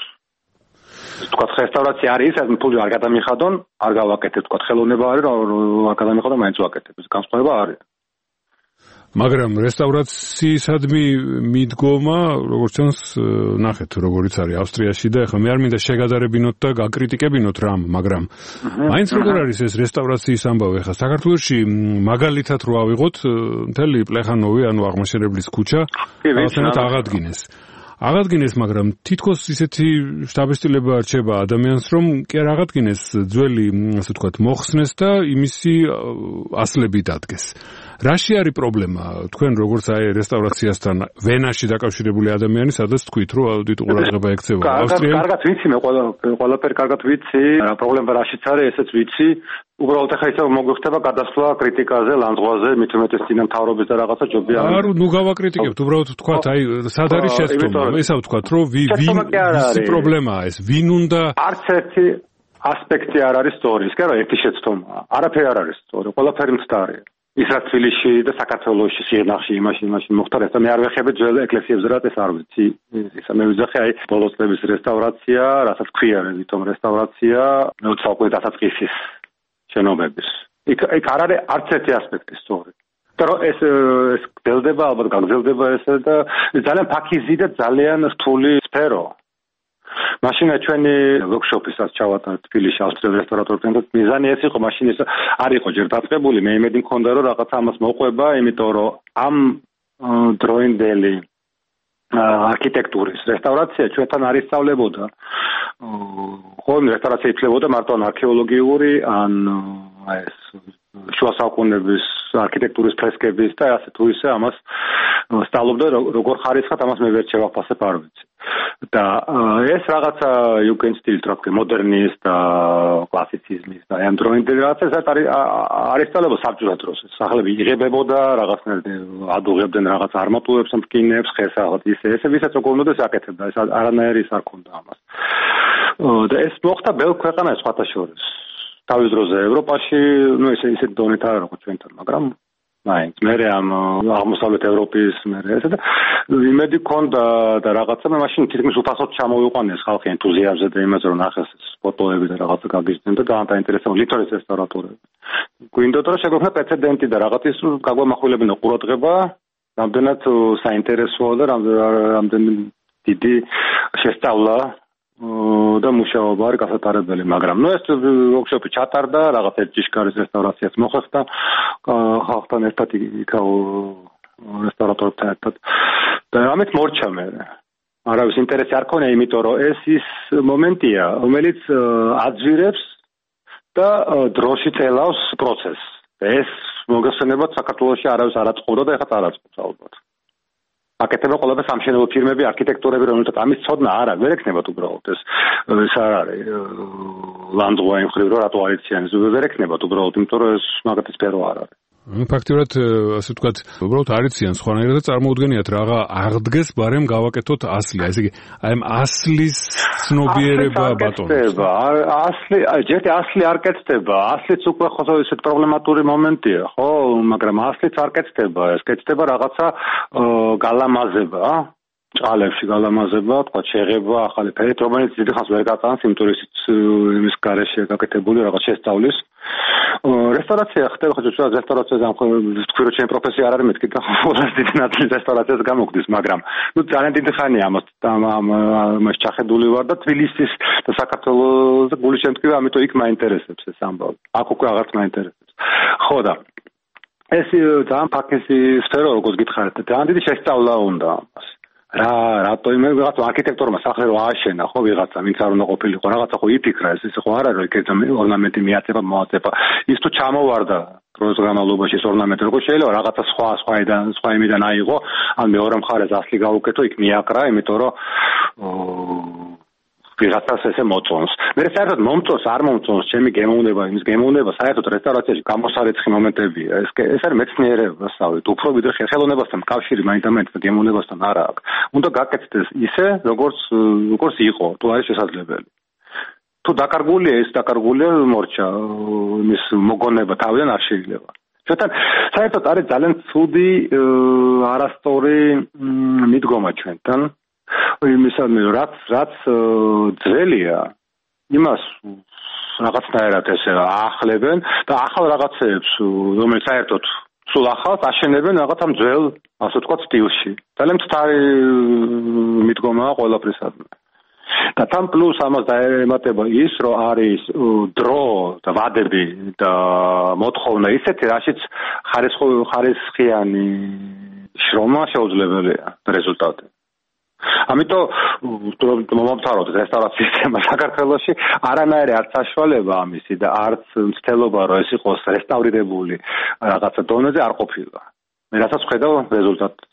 თქვა რესტავრაცია არის, ეს ფული არ გადამიხადონ, არ გავაკეთებ, თქვა ხელოვნება არის, არ გადამიხადონ, მაინც ვაკეთებ. ეს განსხვავება არის.
მაგრამ რესტავრაციისადმი მიდგომა, როგორც ჩანს, ნახეთ, როგორიც არის ავსტრიაში და ეხლა მე არ მინდა შეგადარებინოთ და გაკრიტიკებინოთ რამ, მაგრამ მაინც როგორ არის ეს რესტავრაციის ამბავი ეხლა საქართველოში მაგალითად რო ავიღოთ, მთელი პლეხანოვი, ანუ აღმაშენებლის ქუჩა, რაღაცნაირად აღადგინეს, მაგრამ თითქოს ისეთი შთაბეჭდილება რჩება ადამიანს, რომ კი არ აღადგინეს ძველი, ასე ვთქვათ, მოხსნეს და იმისი ასლები დადგეს. რაში არის პრობლემა? თქვენ როგორც აი რესტავრაციასთან ვენაში დაკავშირებული ადამიანი, სადაც თქვით, რომ აუდიტ ყურადღება ექცევა.
კარგად ვიცი, მე ყველაფერი კარგად ვიცი. რა პრობლემა რაშიც არის, ესეც ვიცი. უბრალოდ ახლა ისე მოგვიხდება გადასვლა კრიტიკაზე, ლანძღვაზე, მით უმეტეს წინამთავრობის და რაღაცა ჯობია.
არა, ნუ გავაკრიტიკებთ, უბრალოდ თქვათ, აი, სად არის შეცდომა? ესა ვთქვათ, რომ ვისი პრობლემაა ეს? ვინ უნდა
არც ერთი ასპექტი არ არის სწორი, ის კი არა ერთი შეცდომაა. არაფერი არ არის სწორი, ყველაფერი მცდარია. ის რა თბილისში და საქართველოში სიღნაღში იმაში მოხდა ეს და მე არ ვეხები ძველ ეკლესიებზე რა ეს არ ვიცი ისა მე ვიძახე აი ბოლოს წლების რესტავრაცია რასაც ქვია რითომ რესტავრაცია მე საუკუნე დასაწყისის შენობების იქ არ არის არც ერთი ასპექტი სწორი და ეს გრძელდება ალბათ გაგრძელდება ეს და ძალიან ფაქიზი და ძალიან რთული სფერო მაშინა ჩვენი ვორქშოპისაც ჩავატარეთ თბილისში ავსტრიელ რესტავრატორებთან და მიზანი ეს იყო მაშინ ეს არ იყო ჯერ დაწყებული მე იმედი მქონდა რომ რაღაც ამას მოყვება იმიტომ რომ ამ დროინდელი არქიტექტურის რესტავრაცია ჩვენთან არ ისწავლებოდა ხოლმე რესტავრაცია იცლებოდა მარტო არქეოლოგიური ან ეს შუა საუკუნეების არქიტექტურის ფრესკების და ასე თუ ისე ამას სწავლობდა როგორ ხარისხად ამას მე ვერ შევაფასებ არ ვიცი და ეს რაღაცა იუგენსტილით რა ვქო მოდერნიზმის და კლასიციზმის და ამ დროინდელი რაღაცა ეს არის სწავლება საბჭოთა დროს სახლები იღებებოდა რაღაცნაირად ადუღებდნენ რაღაც არმატურებს მტკინებს ხეს რაღაც ისე ვისაც როგორ უნდა აკეთებდა ეს არანაირი ის არ ქონდა ამას და ეს მოხდა ბევრ ქვეყანაში სხვათა შორის თავის დროზე ევროპაში, ну ისე დონით არ არის ჩვენთან, მაგრამ მაინც მე ამ აღმოსავლეთ ევროპის მე ესა და იმედი ქონდა და რაღაცა მე მაშინ თითქმის უფასოდ ჩამოვიყვანეს ხალხი ენთუზიაზმზე და იმაზე რომ ნახეს ფოტოები და რაღაცა გაგიჟდნენ და დაინტერესებდა ლითონის რესტავრატორები. გვინდოდა რომ შეგვექმნა პრეცედენტი და რაღაც ის გაგვამახვილებინა ყურადღება, რამდენად საინტერესოა და რამდენი დიდი შესწავლა და მუშაობა არის გასატარებელი, მაგრამ ნუ ეს ვორქშოპი ჩატარდა, რაღაც ერთჯიშკარის რესტავრაციას მოხდა ხალხთან ერთად იქაო რესტავრატორთან ერთად. და ამით მორჩა მე. არავის ინტერესი არ ქონია, იმიტომ რომ ეს ის მომენტია, რომელიც აძვირებს და დროში წელავს პროცესს. ეს მოგესწრებათ საქართველოში არავის არ აწყობდა და ეხლა არ აწყობს ალბათ. აკეთება ყველაფერს სამშენებლო ფირმები, არქიტექტორები, რომელთაც ამის ცოდნა არ აქვს, ვერ ექნებათ უბრალოდ ეს არ არის ლანდღვა იმ ხრივ, რომ რატო არ იციან, ვერ ექნებათ უბრალოდ, იმიტომ რომ ეს მაგათი სფერო არ არის.
ფაქტიურად, ასე ვთქვათ, უბრალოდ არ იციან სხვანაირად და წარმოუდგენიათ რაღა აღდგეს, ბარემ გავაკეთოთ ასლია. ესე იგი, აი ამ ასლის ცნობიერება ბატონობს.
ასლი, ჯერ ასლი არ კეთდება, ასლიც უკვე ხო ისეთ პრობლემატური მომენტია, ხო, მაგრამ ასლიც არ კეთდება, ეს კეთდება რაღაცა გალამაზება, ჭალებში გალამაზება, თქვა შეღება, ახალი ფერით, რომელიც დიდი ხანს ვერ გაწანს, იმიტომ რომ იმის გარეშე გაკეთებული რაღაც შესწავლის. რესტავრაცია ხდება, ხო, ჩვენ რესტავრაციაზე თქვი რომ ჩემი პროფესია არ არის მეთქი და ყველაზე დიდი ნაწილი რესტავრაციას გამოგდის, მაგრამ ნუ ძალიან დიდი ხანია ამას ჩახედული ვარ და თბილისის და საქართველოს და გულის შემთხვევა, ამიტომ იქ მაინტერესებს ეს ამბავი. აქ უკვე აღარც მაინტერესებს. ხო და ეს ძალიან ფაქიზი სფერო, როგორც გითხარით, ძალიან დიდი შესწავლა უნდა ამას. რატო იმ რაღაც არქიტექტორმა სახლი რო ააშენა, ხო, ვიღაცა, ვინც არ უნდა ყოფილიყო, რაღაცა ხო იფიქრა, ეს ხო არ არის, რომ იქ ორნამენტი მიაწება, მოაწება. ის თუ ჩამოვარდა დროის განმავლობაში ეს ორნამენტი, როგორ შეიძლება რაღაცა სხვა იმიდან აიღო, ან მეორე მხარეს ასლი გაუკეთო, იქ მიაკრა, იმიტომ რომ ვიღაცას ესე მოწონს. მე საერთოდ მომწონს, არ მომწონს, ჩემი გემოვნება, იმის გემოვნება საერთოდ რესტავრაციაში გამოსარიცხი მომენტებია. ეს არის მეცნიერება, სწავლეთ. უფრო ვიდრე ხელოვნებასთან კავშირი მაინდამაინც გემოვნებასთან არა აქვს. უნდა გაკეთდეს ისე, როგორც იყო, თუ არის შესაძლებელი. თუ დაკარგულია, ეს დაკარგულია მორჩა, იმის მოგონება თავიდან არ შეიძლება. ჩვენთან საერთოდ არის ძალიან ცუდი არასწორი მიდგომა ჩვენთან. იმისადმი რაც ძველია, იმას რაღაცნაირად ესე აახლებენ და ახალ რაღაცეებს, რომელიც საერთოდ სულ ახალს აშენებენ რაღაც ამ ძველ, ასე ვთქვათ, სტილში. ძალიან მცდარი მიდგომაა ყველაფრისადმი. და თან პლუს ამას დაემატება ის, რომ არის დრო და ვადები და მოთხოვნა ისეთი, რაშიც ხარისხიანი შრომა შეუძლებელია რეზულტატი. ამიტომ მომავთაროთ რესტავრაციის თემა საქართველოში არანაირი არც საშუალება ამისი და არც მცდელობა რომ ეს იყოს რესტავრირებული რაღაცა დონეზე არ ყოფილა. მე რასაც ხედავ რეზულტატს.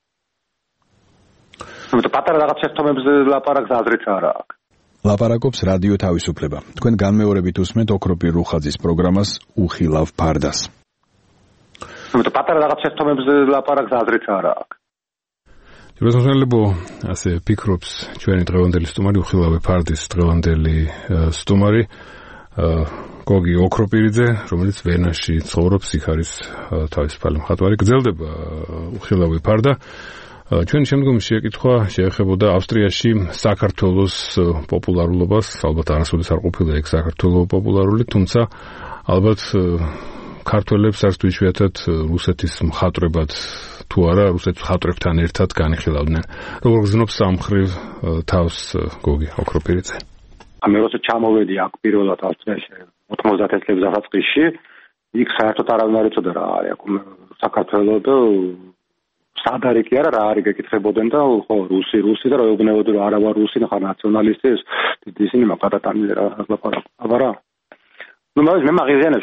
ამიტომ პატარა რაღაც შეცდომებზე ლაპარაკს აზრით არა აქვს.
ლაპარაკობს რადიო თავისუფლება. თქვენ განმეორებით უსმენთ ოქროპირ რუხაძის პროგრამას უხილავ ფარდას.
ამიტომ პატარა რაღაც შეცდომებზე ლაპარაკს აზრით არა აქვს.
რუსთაველებო ასე ფიქრობს ჩვენი დღევანდელი სტუმარი უხილავი ფარდის დღევანდელი სტუმარი გოგი ოქროპირიძე, რომელიც ვენაში ცხოვრობს, იქ არის თავისუფალი მხატვარი. გრძელდება უხილავი ფარდა. ჩვენ შემდგომში შეკითხვა შეეხებოდა ავსტრიაში საქართველოს პოპულარულობას, ალბათ არასოდეს არ ყოფილა ეგ საქართველოს პოპულარული, თუმცა ალბათ ქართველებს არც თუ იშვიათად რუსეთის მხატვრებად თუ არა რუსეთის მხატვრებთან ერთად განიხილავდნენ. როგორ გზნობს სამხრივ თავს გოგი ოქროპირიძე?
მე როცა ჩამოვედი აქ პირველად ავსტრიაში 90 წლების დასაწყისში, იქ საერთოდ არავინ არ იცოდა რა არის აქ საქართველოს და სად არის კი არა რა არის გეკითხებოდნენ და ხო რუსი და რა ეუბნებოდნენ რომ არა ვარ რუსი და ხარ ნაციონალისტი ისინი მაგათანი რა ლაპარაკობ. აბარა ну მე მაგიზიანებს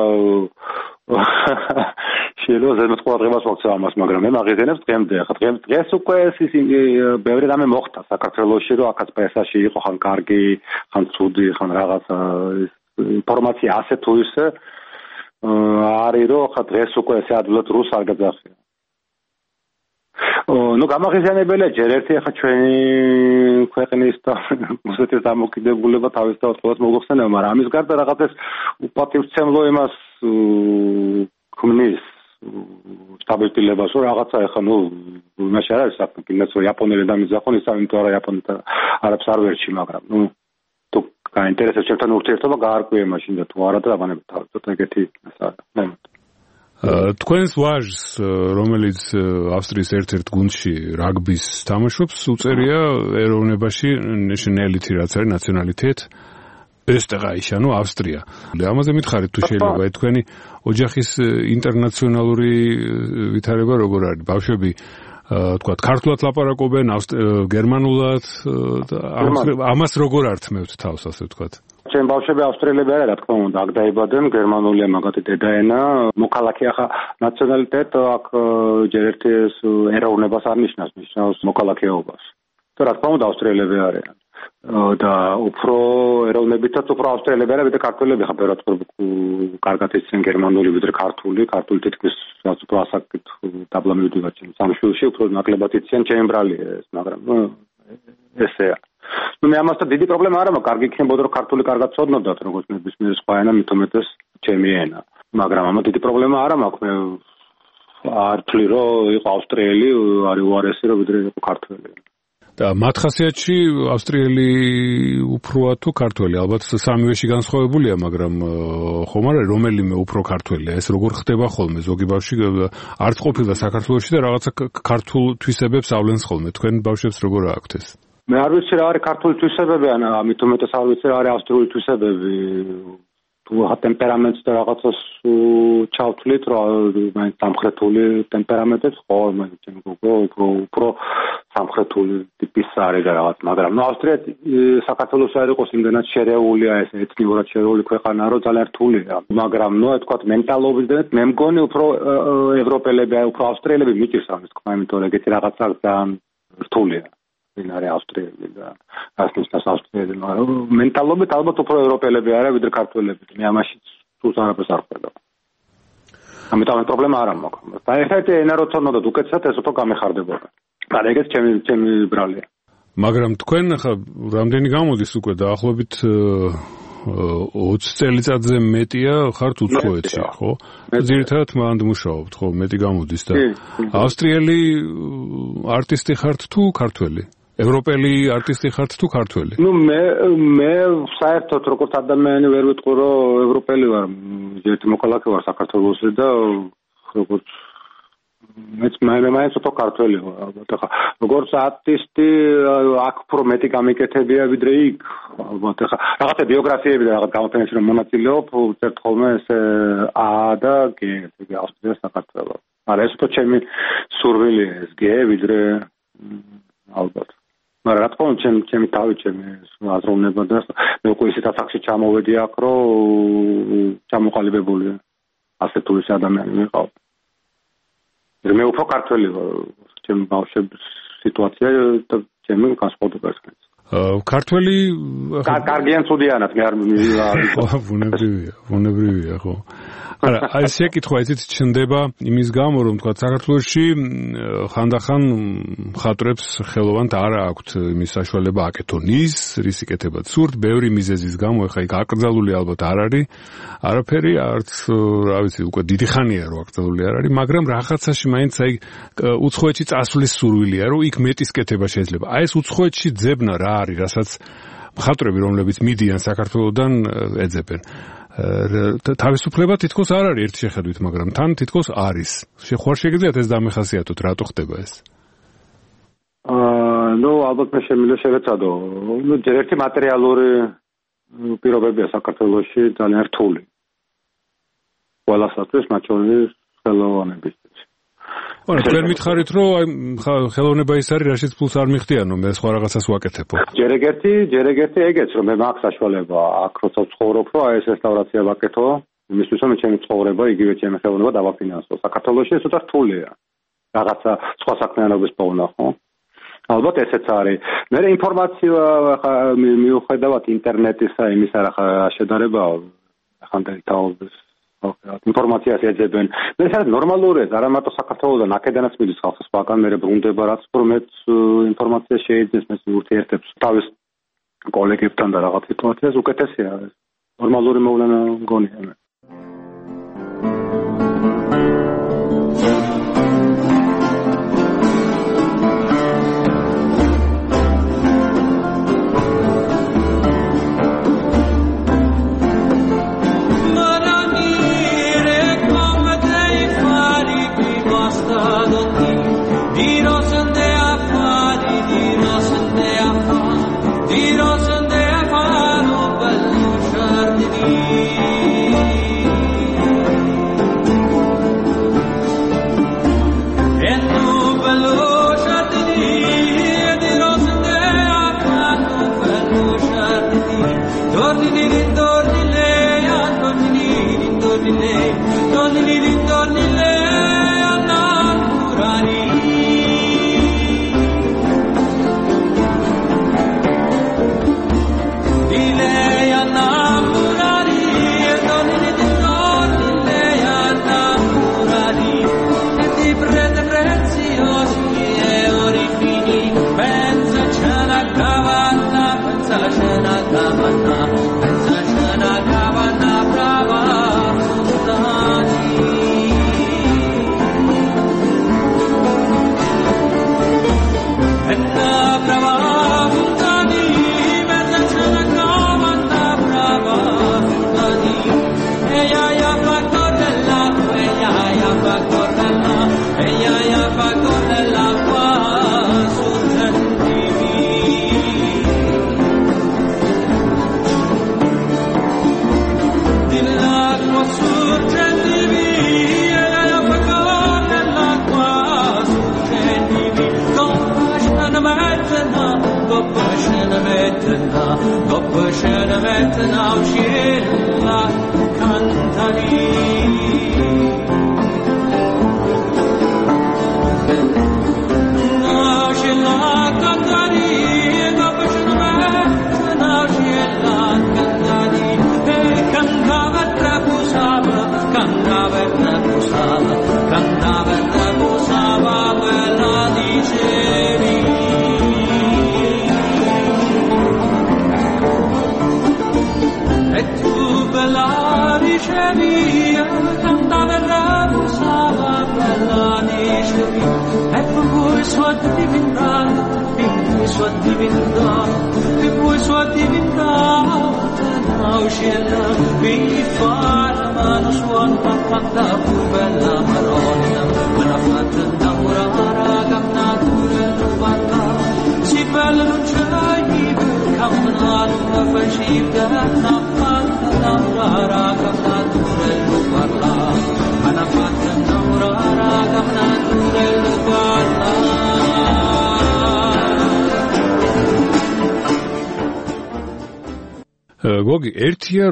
შეიძლება ზედმეტ ყურადღებას მოგცემ ამას, მაგრამ მე მაგიზიანებს დღემდე ხა დღეს უკვე ის ბევრი რამე მოხდა საქართველოში, რომ აქაც პრესაში იყო ხან კარგი, ხან ცუდი, ხან რაღაცა ინფორმაცია ასე თუ ისე არის, რომ ხა დღეს უკვე ესე ადვილად რუს არ გაძახია. ну გამაღიზიანებელია ჯერ ერთი ახლა ჩვენი ქვეყნის და რუსეთის დამოკიდებულება თავისთავად ყოველთვის მოგვხსენება, მაგრამ ამის გარდა რაღაცას უპატივცემლო იმას ქმნის სტაბილურობას, რომ რაღაცა ახლა იმაში არ არის საქმე, კიდეც რომ იაპონელი დამიძახონ ის ამიტომ არა იაპონთა არაბს არ ვერჩი, მაგრამ თუ გაინტერესებს ჩემთან ურთიერთობა გაარკვიე მაშინ და თუ არა და დაბანებით თავისთავად ეგეთი მომენტი.
თქვენს ვაჟს, რომელიც ავსტრიის ერთ-ერთ გუნდში რაგბის თამაშობს, უწერია ეროვნებაში ნეშნალიტი, რაც არის ნაციონალიტეტ ÖSTERREICH, ანუ ავსტრია. ამაზე მითხარით თუ შეიძლება თქვენი ოჯახის ინტერნაციონალური ვითარება როგორ არის? ბავშვები თქვა ქართულად ლაპარაკობენ, გერმანულად, ამას როგორ ართმევთ თავს, ასე ვთქვათ?
ჩემ ბავშვები ავსტრიელები არა, რა თქმა უნდა, აქ დაიბადნენ, გერმანულია მაგათი დედაენა, მოქალაქე ახლა ნაციონალიტეტ აქ ჯერ ერთი ეროვნებას არ ნიშნავს, ნიშნავს მოქალაქეობას. და რა თქმა უნდა ავსტრიელები არიან. და უფრო ეროვნებითაც უფრო ავსტრიელები არიან, ვიდრე ქართველები ხა ბევრად კარგად იციან გერმანული ვიდრე ქართული თითქმის რაც უფრო ასაკით დაბლა მივდივარ ჩემ სამშვილდში, უფრო ნაკლებად იციან ჩემი ბრალია ეს, მაგრამ ესეა. მე ამასთან დიდი პრობლემა არ მაქვს, კარგი იქნებოდა რომ ქართული კარგად ცოდნოდათ, როგორც ნებისმიერი სხვა ენა, მით უმეტეს ჩემი ენა. მაგრამ ამა დიდი პრობლემა არ მაქვს, მე არ ვთვლი რომ იყო ავსტრიელი, არის უარესი რომ ვიდრე იყო ქართველი.
და მათ ხასიათში ავსტრიელი უფროა თუ ქართველი? ალბათ სამივეში განსხვავებულია, მაგრამ ხომ არა რომელიმე უფრო ქართველია? ეს როგორ ხდება ხოლმე? ზოგი ბავშვი არც ყოფილა საქართველოში და რაღაცა ქართულ თვისებებს ავლენს ხოლმე. თქვენ ბავშვებს როგორ აქვთ ეს?
მე არ ვიცი რა არის ქართული თვისებები, ამით უმეტეს არ ვიცი რა არის ავსტრიული თვისებები. თუ ტემპერამენტს და რაღაცას ჩავთვლით, რომ მაინც სამხრეთული ტემპერამენტებს ხო, მაინც ჩემი გოგო უფრო სამხრეთული ტიპის არის და რაღაც, მაგრამ ავსტრია საქართველოს არ იყოს იმდენად შერეულია, ეს ეთნიურად შერეული ქვეყანა, რომ ძალიან რთულია. მაგრამ თქვათ მენტალობიდან მე მგონი უფრო ევროპელები, უფრო ავსტრიელები მიჭირს ამის თქმა, იმიტომ რომ ეგეთი რაღაცა ძალიან რთულია. ვინ არის ავსტრიელი და რას ნიშნავს ავსტრიელი, მაგრამ მენტალობით ალბათ უფრო ევროპელები არა ვიდრე ქართველები. მე ამაში სულ არაფერს არ ხედავ. ამიტომ პრობლემა არ მაქვს. და ერთ-ერთი ენა რო თორნოდათ უკეთესად ეს უფრო გამეხარდებოდა. მაგრამ ეგეც ჩემი ბრალია.
მაგრამ თქვენ ხა რამდენი გამოდის უკვე დაახლოებით 20 წელიწადზე მეტია ხართ უცხოეთში, ხო? ძირითადად მანდ მუშაობთ, ხო? მეტი გამოდის და ავსტრიელი არტისტი ხართ თუ ქართველი? ევროპელი არტისტი ხართ თუ ქართველი?
ნუ მე საერთოდ როგორც ადამიანი ვერ ვიტყვი რომ ევროპელი ვარ, ერთი მოქალაქე ვარ საქართველოსში და როგორც მაინც უფრო ქართველი ვარ ალბათ. ახლა როგორც არტისტი აქ უფრო მეტი გამიკეთებია ვიდრე იქ ალბათ. ახლა რაღაცა ბიოგრაფიები და რაღაც გამოფენებში რომ მონაწილეობ, წერთ ხოლმე ესე ა და გ, ესე ავსტრია საქართველო. არა ეს უფრო ჩემი სურვილია ეს გ ვიდრე ალბათ. მაგრამ რა თქმა უნდა ჩემი თავი ჩემი აზროვნება და მე უკვე ისეთ ასაკში ჩამოვედი აქ რომ ჩამოყალიბებული ასეთული ადამიანი ვიყავ. მე უფრო ქართველი ვარ ჩემი ბავშვების სიტუაცია და ჩემი განსხვავდება ეს.
ქართველი
კარგიან ცუდიანად მე არ
ბუნებრივია ხო. არა, აი ეს შეკითხვა ისიც ჩნდება იმის გამო, რომ თქვა საქართველოში ხანდახან მხატვრებს ხელოვანთ არ აქვთ იმის საშუალება აკეთონ ის, რის იკეთებათ სურთ, ბევრი მიზეზის გამო, ეხლა იქ აკრძალული ალბათ არ არის, არაფერი, არც რა ვიცი, უკვე დიდი ხანია რომ აკრძალული არ არის, მაგრამ რაღაცაში მაინც აი უცხოეთში წასვლის სურვილია, რომ იქ მეტის კეთება შეიძლება. აი ეს უცხოეთში ძებნა რა არის, რასაც მხატვრები, რომლებიც მიდიან საქართველოდან ეძებენ. თავისუფლება თითქოს არ არის ერთ შეხედვით, მაგრამ თან თითქოს არის. ხარ შეგიძლიათ ეს დამეხასიათოთ, რატო ხდება ეს?
ნუ ალბათ მე შემიძლია შევეცადო. ნუ ერთი მატერიალური პირობებია საქართველოში ძალიან რთული. ყველასათვის, მათ შორის ხელოვანებისთვის.
არა, თქვენ მითხარით, რომ აი ხელოვნება ის არის, რაშიც ფულს არ მიხდიანო, მე სხვა რაღაცას ვაკეთებო.
ჯერ ეგეთი ეგეც, რომ მე მაქვს საშუალება აქ როცა ვცხოვრობ, რომ აი ეს რესტავრაცია ვაკეთო, იმისთვის რომ ჩემი ცხოვრება, იგივე ჩემი ხელოვნება დავაფინანსო. საქართველოში ეს ცოტა რთულია. რაღაცა სხვა საქმიანობის პოვნა, ხო? ალბათ ესეც არის. მე ინფორმაცია ხა მიუხედავად ინტერნეტისა, იმის არა შედარება ხანდელი თაობის ინფორმაციას ეძებენ. მე საერთოდ ნორმალურია, არა მარტო საქართველოსთან, აქედანაც მიდის ხალხს სხვაგან, მე ბრუნდება რაც უფრო მეც ინფორმაცია შეიძინეს, მე ურთიერთებს თავის კოლეგებთან და რაღაც სიტუაციას უკეთესია. ნორმალური მოვლენა მგონია მე.
Cantani
გოგი ერთია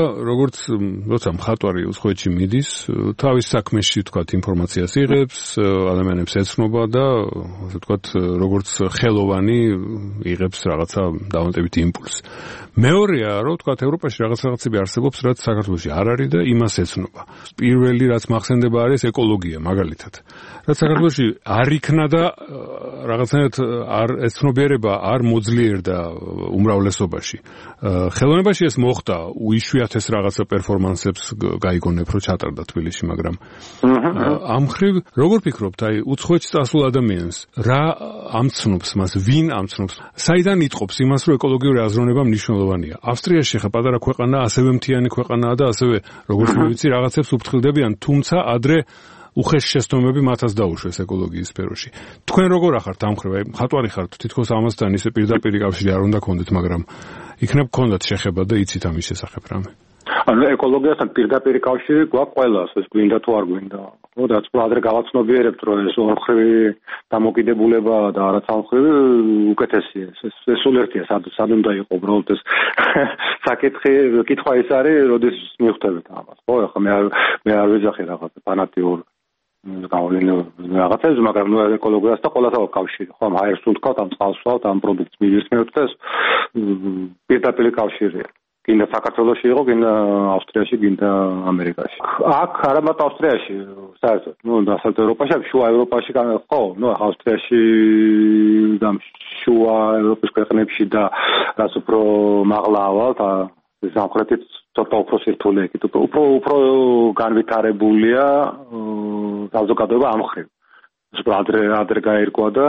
როცა მხატვარი უცხოეთში მიდის თავის საქმეში თქვათ ინფორმაციას იღებს ადამიანებს ეცნობა და ასე თქვათ როგორც ხელოვანი იღებს რაღაცა დავანტებითი იმპულსი მეორეა რომ თქვათ ევროპაში რაღაცები არსებობს რაც საქართველოში არ არის და იმას ეცნობა პირველი რაც მახსენდება არის ეკოლოგია მაგალითად რაც საქართველოში არ იქნა და რაღაცნაირად არ ეცნობიერება არ მოძლიერდა უმრავლესობაში ხელოვნებაში ეს მოხდა უიშვიათეს რაღაცა პერფორმანსებს გაიგონებ რომ ჩატარდა თბილისში მაგრამ ამ ხრივ როგორ ფიქრობთ აი უცხოეთში წასულ ადამიანს რა ამცნობს მას ვინ ამცნობს საიდან იტყობს იმას რომ ეკოლოგიური აზროვნება მნიშვნელოვანია ავსტრიაში ხა პატარა ქვეყანა ასევე მთიანი ქვეყანაა და ასევე როგორც მე ვიცი რაღაცებს უფრთხილდებიან თუმცა ადრე უხეშ შეცდომები მათაც დაუშვეს ეკოლოგიის სფეროში. თქვენ როგორ ახართ ამ ხრივ? მხატვარი ხართ, თითქოს ამასთან ისე პირდაპირ კავშირი არ უნდა გქონდეთ, მაგრამ იქნებ გქონდათ შეხება და იცით ამის შესახებ რამე.
ანუ ეკოლოგიასთან პირდაპირ კავშირი გვაქვს ყველას, ეს გვინდა თუ არ გვინდა. ხო, რაც ადრე გავაცნობიერებთ, რომ ეს ორმხრივი დამოკიდებულება და რაც ამხრივი უკეთესია. ეს სულ ერთია, სად უნდა იყო უბრალოდ ეს კითხვა ის არის, როდის მივხვდებით ამას. ხო, ახლა მე არ ვიძახი რაღაც ფანატიურ რაღაცებს, მაგრამ ნუ ეკოლოგიასთან ყველასთან კავშირი. ხო, აერს ვთქვათ, ამ წყალს ვთქვათ, ამ პროდუქტს მივიხსნევთ და ეს პირდაპირ კავშირია. გინდა საქართველოში იყო, გინდა ავსტრიაში, გინდა ამერიკაში. აქ არა მარტო ავსტრიაში, საერთოდ, ნუ დასავლეთ ევროპაში, შუა ევროპაში, ხო, ნუ ავსტრიაში და შუა ევროპის ქვეყნებში და რაც უფრო მაღლა ავალთ, სამხრეთით ცოტა უფრო სირთულე იქით, უფრო განვითარებულია საზოგადოება ამ ხრივ. ადრე გაერკვა და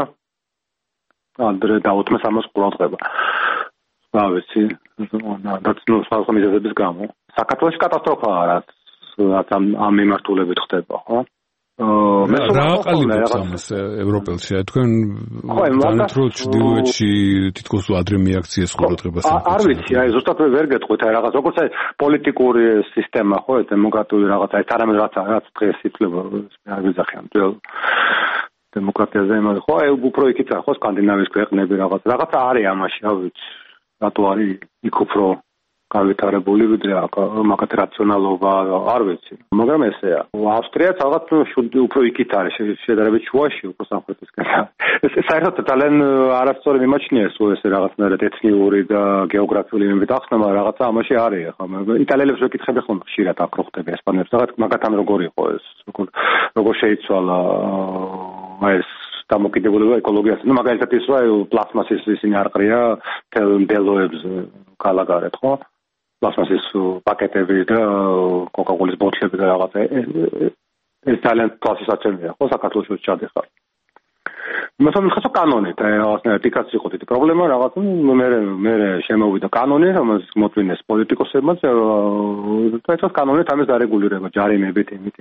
ადრე დაუთმეს ამას ყურადღება. ვიცი, რაც ნუ სხვა მიზეზების გამო. საქართველოში კატასტროფაა, რაც ამ მიმართულებით ხდება, ხო?
რა აყალიბებს ამას ევროპელში? თქვენ განათროთ ჩრდილოეთში თითქოს ადრე მიაქციეს ყურადღებას.
არ ვიცი, აი ზუსტად ვერ გეტყვით, აი რაღაც როგორც აი პოლიტიკური სისტემა, ხო, დემოკრატიული რაღაც, აი არამედ რაც დღეს ითვლება, არ ვიძახიან ძველ დემოკრატიაზე, ხო, აი უფრო იქით ხო, სკანდინავიის ქვეყნები რაღაც არის ამაში, რა ვიცი. რატო არის იქ უფრო განვითარებული ვიდრე მაგათ რაციონალობა არ ვიცი მაგრამ ესეა ავსტრიაც რაღაც უფრო იქით არის შედარებით შუაში უფრო სამხრეთისკენ ეს საერთოდ ძალიან არასწორი მიმაჩნია სულ ეს რაღაცნაირად ეთნიკური და გეოგრაფიული იმით ახსნა მაგრამ რაღაცა ამაში არის ხო იტალიელებს ვეკითხები ხოლმე ხშირად აქ რო ხდება ესპანელებს რაღაც მაგათთან როგორ იყო ეს როგორ შეიცვალა ეს დამოკიდებულება ეკოლოგიას. ნუ მაგალითად ის რომ პლასმასის ისინი არ ყრია დელოებს კალაგარეთ, ხო? პლასმასის პაკეტები და კოკაკოლის ბოთლები და რაღაცა. ეს ძალიან კლასისაცემია, ხო, საქართველოს ჩადიხარ. მაგრამ ხასო კანონით, რაღაცნაირად იქაც იყო დიდი პრობლემა, რაღაც მე შემოვიდა კანონი, რომელიც მოწვინეს პოლიტიკოსებმა და ეს კანონით ამის დარეგულირება, ჯარიმებით, იმით.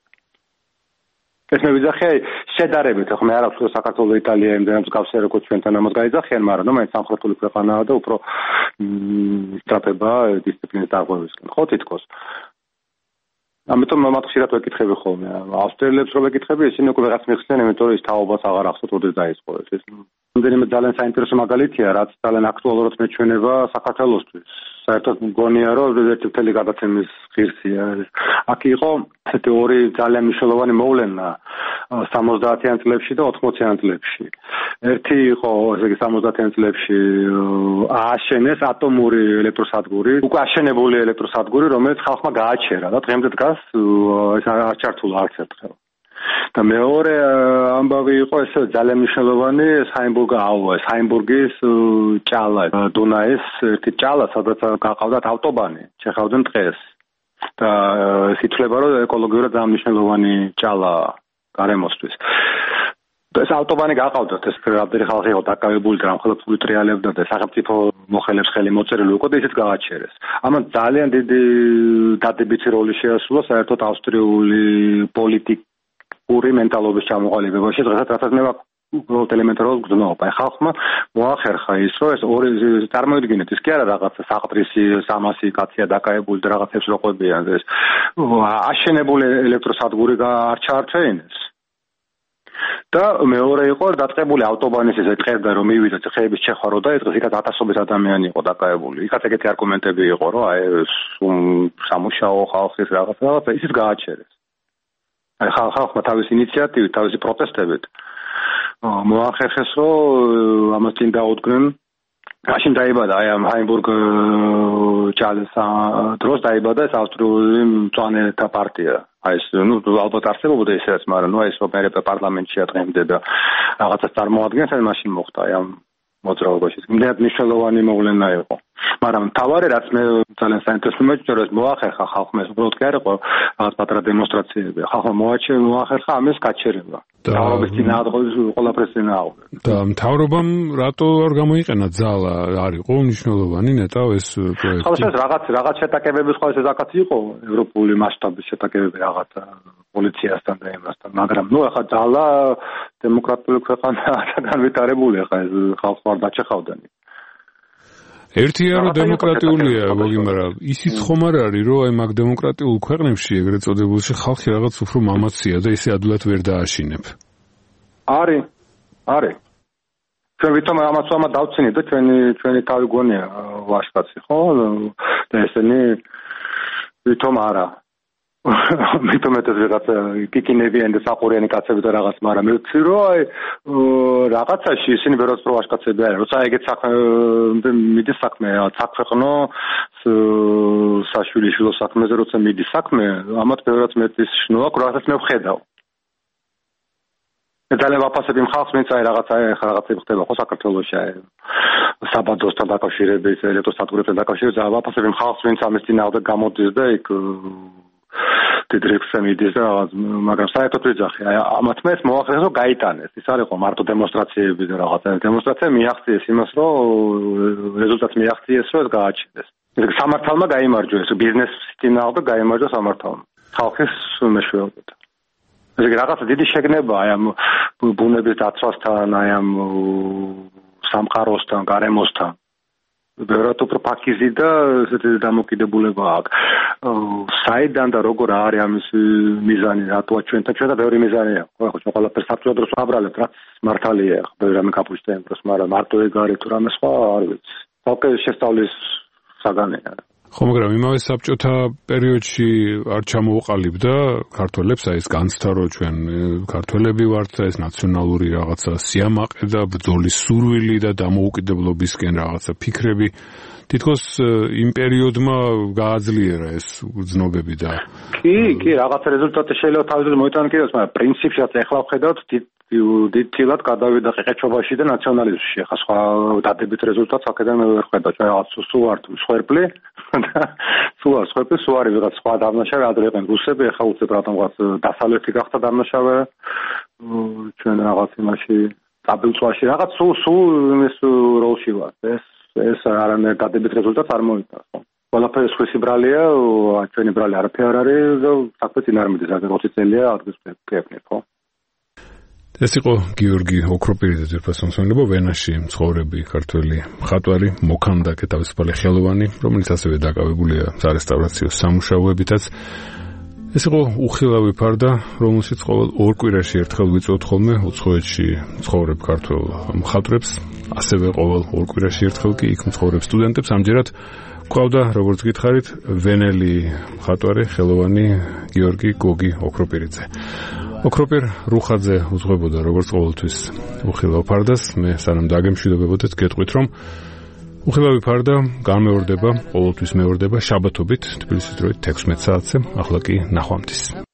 ეს მე ვიძახი შედარებით, ხო მე არ აქვს საქართველოს იტალია იმდენად მსგავსია როგორც ჩვენთან ამას გაიძახიან, მაგრამ ნუ მაინც სამხრეთული ქვეყანაა და უფრო სწრაფება დისციპლინის დარღვევისკენ, ხო თითქოს. ამიტომ მათ ხშირად ვეკითხები ხოლმე. ავსტრიელებს რო ვეკითხები, ისინი უკვე რაღაც მიხსნიან, იმიტომ რომ ის თაობას აღარ ახსოვთ, როდის დაიწყო ეს. რამდენიმე ძალიან საინტერესო მაგალითია, რაც ძალიან აქტუალურად მეჩვენება საქართველოსთვის. საერთოდ მგონია, რომ ერთი მთელი გადაცემის ღირსია. აქ იყო ესეთი ორი ძალიან მნიშვნელოვანი მოვლენა 70-იან წლებში და 80-იან წლებში. ერთი იყო, ესე იგი 70-იან წლებში ააშენეს ატომური ელექტროსადგური, უკვე აშენებული ელექტროსადგური, რომელიც ხალხმა გააჩერა და დღემდე დგას ეს არ ჩართულა არც ერთხელ. და მეორე ამბავი იყო ეს ძალიან მნიშვნელოვანი ჰაინბურგის ჭალა, დუნაის ერთი ჭალა, სადაც გაყავდათ ავტობანი, შეხავდნენ ტყეს. და ეს ითვლება, რომ ეკოლოგიურად ძალიან მნიშვნელოვანი ჭალა გარემოსთვის. ეს ავტობანი გაყავდათ, ეს რამდენი ხალხი იყო დაკავებული და რამხელა ფული ტრიალებდა და სახელმწიფო მოხელებს ხელი მოწერილი უკვე და ისიც გააჩერეს. ამან ძალიან დიდი დადებითი როლი შეასრულა საერთოდ ავსტრიული პოლიტიკური მენტალობის ჩამოყალიბებაში, დღესაც რასაც მე უბრალოდ ელემენტარულად გძნობა. ხალხმა მოახერხა ის, რომ ეს ორი წარმოიდგინეთ, ის კი არა რაღაცა საყდრისი 300 კაცია დაკავებული და რაღაცებს როყვებიან ეს აშენებული ელექტროსადგური არ ჩაართვეინეს. და მეორე იყო დაწყებული ავტობანის ესე წერდა რომ მივიდეთ ხეების ჩეხვა რო დაიწყეს, იქაც ათასობით ადამიანი იყო დაკავებული. იქაც ეგეთი არგუმენტები იყო, რომ აი სამუშაო ხალხის რაღაცა ისიც გააჩერეს. აი ხალხმა თავისი ინიციატივით, თავისი პროტესტებით მოახერხეს, რომ ამას წინ დაუდგნენ. მაშინ დაიბადა აი ამ ჰაინბურგ ჭალის დროს დაიბადა ეს ავსტრიული მწვანეთა პარტია. აი ეს ალბათ არსებობდა ისეც, მაგრამ ეს ოპერება პარლამენტში ატყემდა და რაღაცას წარმოადგენს, აი მაშინ მოხდა აი ამ მოძრაობაში. იმდენად მნიშვნელოვანი მოვლენა იყო. მაგრამ თავარი რაც მე ძალიან საინტერესო მეჭირა, ეს მოახერხა ხალხმა, ეს უბრალოდ კი არ იყო რაღაც პატარა დემონსტრაციები. ხალხმა მოახერხა ამის გაჩერება. მთავრობის წინააღმდეგ ყველაფერს წინააღმდეგ.
და მთავრობამ რატო არ გამოიყენა ძალა? არ იყო მნიშვნელოვანი ნეტავ ეს პროექტი?
ხო, ეს რაღაც შეტაკებები სხვა ზაკაც იყო, ევროპული მასშტაბის შეტაკებები რაღაც პოლიციასთან და იმასთან, მაგრამ ნუ ახლა ძალა დემოკრატიული ქვეყანაა განვითარებული, ახლა ეს ხალხს არ დაჩეხავდნენ.
ერთია რომ დემოკრატიულია, მაგრამ ისიც ხომ არ არის, რომ აი მაგ დემოკრატიულ ქვეყნებში ეგრეთ წოდებულში ხალხი რაღაც უფრო მამაცია და ისე ადვილად ვერ დააშინებ. არის. ჩვენ ვითომ ამას დავცინით და ჩვენი თავი გონია ვაშკაცი, ხო? და ესენი ვითომ არა. მithometes რაღაცა კიკინებიან და საყურიანი კაცები და რაღაც, მაგრამ მე ვთქვი რომ აი რაღაცაში ისინი ვერაც პრო ვაშკაცები არიან, როცა ეგეთ საქმე მიდის საქმე, საქვეყნო საშვილიშვილო საქმეზე როცა მიდის საქმე, ამათ ვერაც მეტის შნოა, რასაც მე ვხედავ. ძალიან ვაფასებ იმ ხალხს, ვინც აი რაღაცები ხდება ხო საქართველოში, აი საბადოსთან დაკავშირებით, ელექტროსადგურებთან დაკავშირებით, ვაფასებ იმ ხალხს, ვინც ამის წინააღმდეგ გამოდის და იქ დედრექსა მიდის და რაღაც, მაგრამ საერთოდ ვიძახი, აი ამათ მე მოახერხეს რომ გაიტანეს. ის არ იყო მარტო დემონსტრაციები და რაღაცა. დემონსტრაცია მიაღწიეს იმას, რომ რეზულტატს მიაღწიეს, რომ ეს გააჩნდეს. ეს სამართალმა გაიმარჯვეს, ბიზნესის წინააღმდეგ გაიმარჯვა სამართალმა. ხალხის მეშვეობით. ეს რაღაცა დიდი შეგნება აი ამ ბუნების დაცვასთან, აი ამ სამყაროსთან, გარემოსთან. ბევრად უფრო ფაქიზი და ესეთი დამოკიდებულება აქვს. საიდან და როგორ არის ამის მიზანი, რატოა ჩვენთან და ბევრი მიზანია. ხო, ხო, ყველაფერს საბჭოთა დროს ვაბრალებთ, რაც მართალია, ხო, ბევრი რამე კაპუშტა იმ დროს, მაგრამ მარტო ეგ არის თუ რამე სხვა არ ვიცი. თალკე შესწავლის საგანია. ხო, მაგრამ იმავე საბჭოთა პერიოდში არ ჩამოუყალიბდა ქართველებს აი ეს განცდა, რომ ჩვენ ქართველები ვართ, ეს ნაციონალური რაღაცა სიამაყე და ბრძოლის სურვილი და დამოუკიდებლობისკენ რაღაცა ფიქრები. თითქოს იმ პერიოდმა გააძლიერა ეს გრძნობები და
კი, რაღაცა რეზულტატი შეიძლება თავისუფლად მოიტანა კიდევ, მაგრამ პრინციპში რაც ახლა ვხედავთ, დიდწილად გადავიდა ყეყეჩობაში და ნაციონალიზმში. ახლა სხვა დადებით რეზულტატს აქედან ვერ ხედავ. ჩვენ რაღაც სულ ვართ სხვერპლი და სულ არის ვიღაც სხვა დამნაშავე, ადრე იყვნენ რუსები, ახლა უცებ რატომ რაღაც დასავლეთი გახდა დამნაშავე. ჩვენ რაღაც იმაში დაბილწვაში რაღაც სულ იმის როლში ვართ. ეს არანაირ დადებით რეზულტატს არ მოიტანს. ყველაფერი სხვისი ბრალია, ჩვენი ბრალი არაფერი არ არის და საქმე წინ არ მიდის, რადგან 20 წელია ადგილს ვკეფნით, ხო?
ეს იყო გიორგი ოქროპირიძე, ძვირფასმომცემლობა ვენაში მცხოვრები ქართველი მხატვარი, მოქანდაკე თავისუფალი ხელოვანი, რომელიც ასევე დაკავებულია სარესტავრაციო სამუშაოებითაც. ეს იყო უხილავი ფარდა, რომელშიც ყოველ ორ კვირაში ერთხელ ვიწვევთ ხოლმე უცხოეთში მცხოვრებ ქართველ მხატვრებს, ასევე ყოველ ორ კვირაში ერთხელ კი იქ მცხოვრებ სტუდენტებს. ამჯერად გვყავდა, როგორც გითხარით, ვენელი მხატვარი, ხელოვანი გიორგი გოგი ოქროპირიძე. ოქროპირ რუხაძე უძღვებოდა როგორც ყოველთვის უხილავ ფარდას. მე სანამ დაგემშვიდობებოდეთ, გეტყვით რომ უხილავი ფარდა გამეორდება, ყოველთვის მეორდება შაბათობით, თბილისის დროით 16 საათზე. ახლა კი ნახვამდის.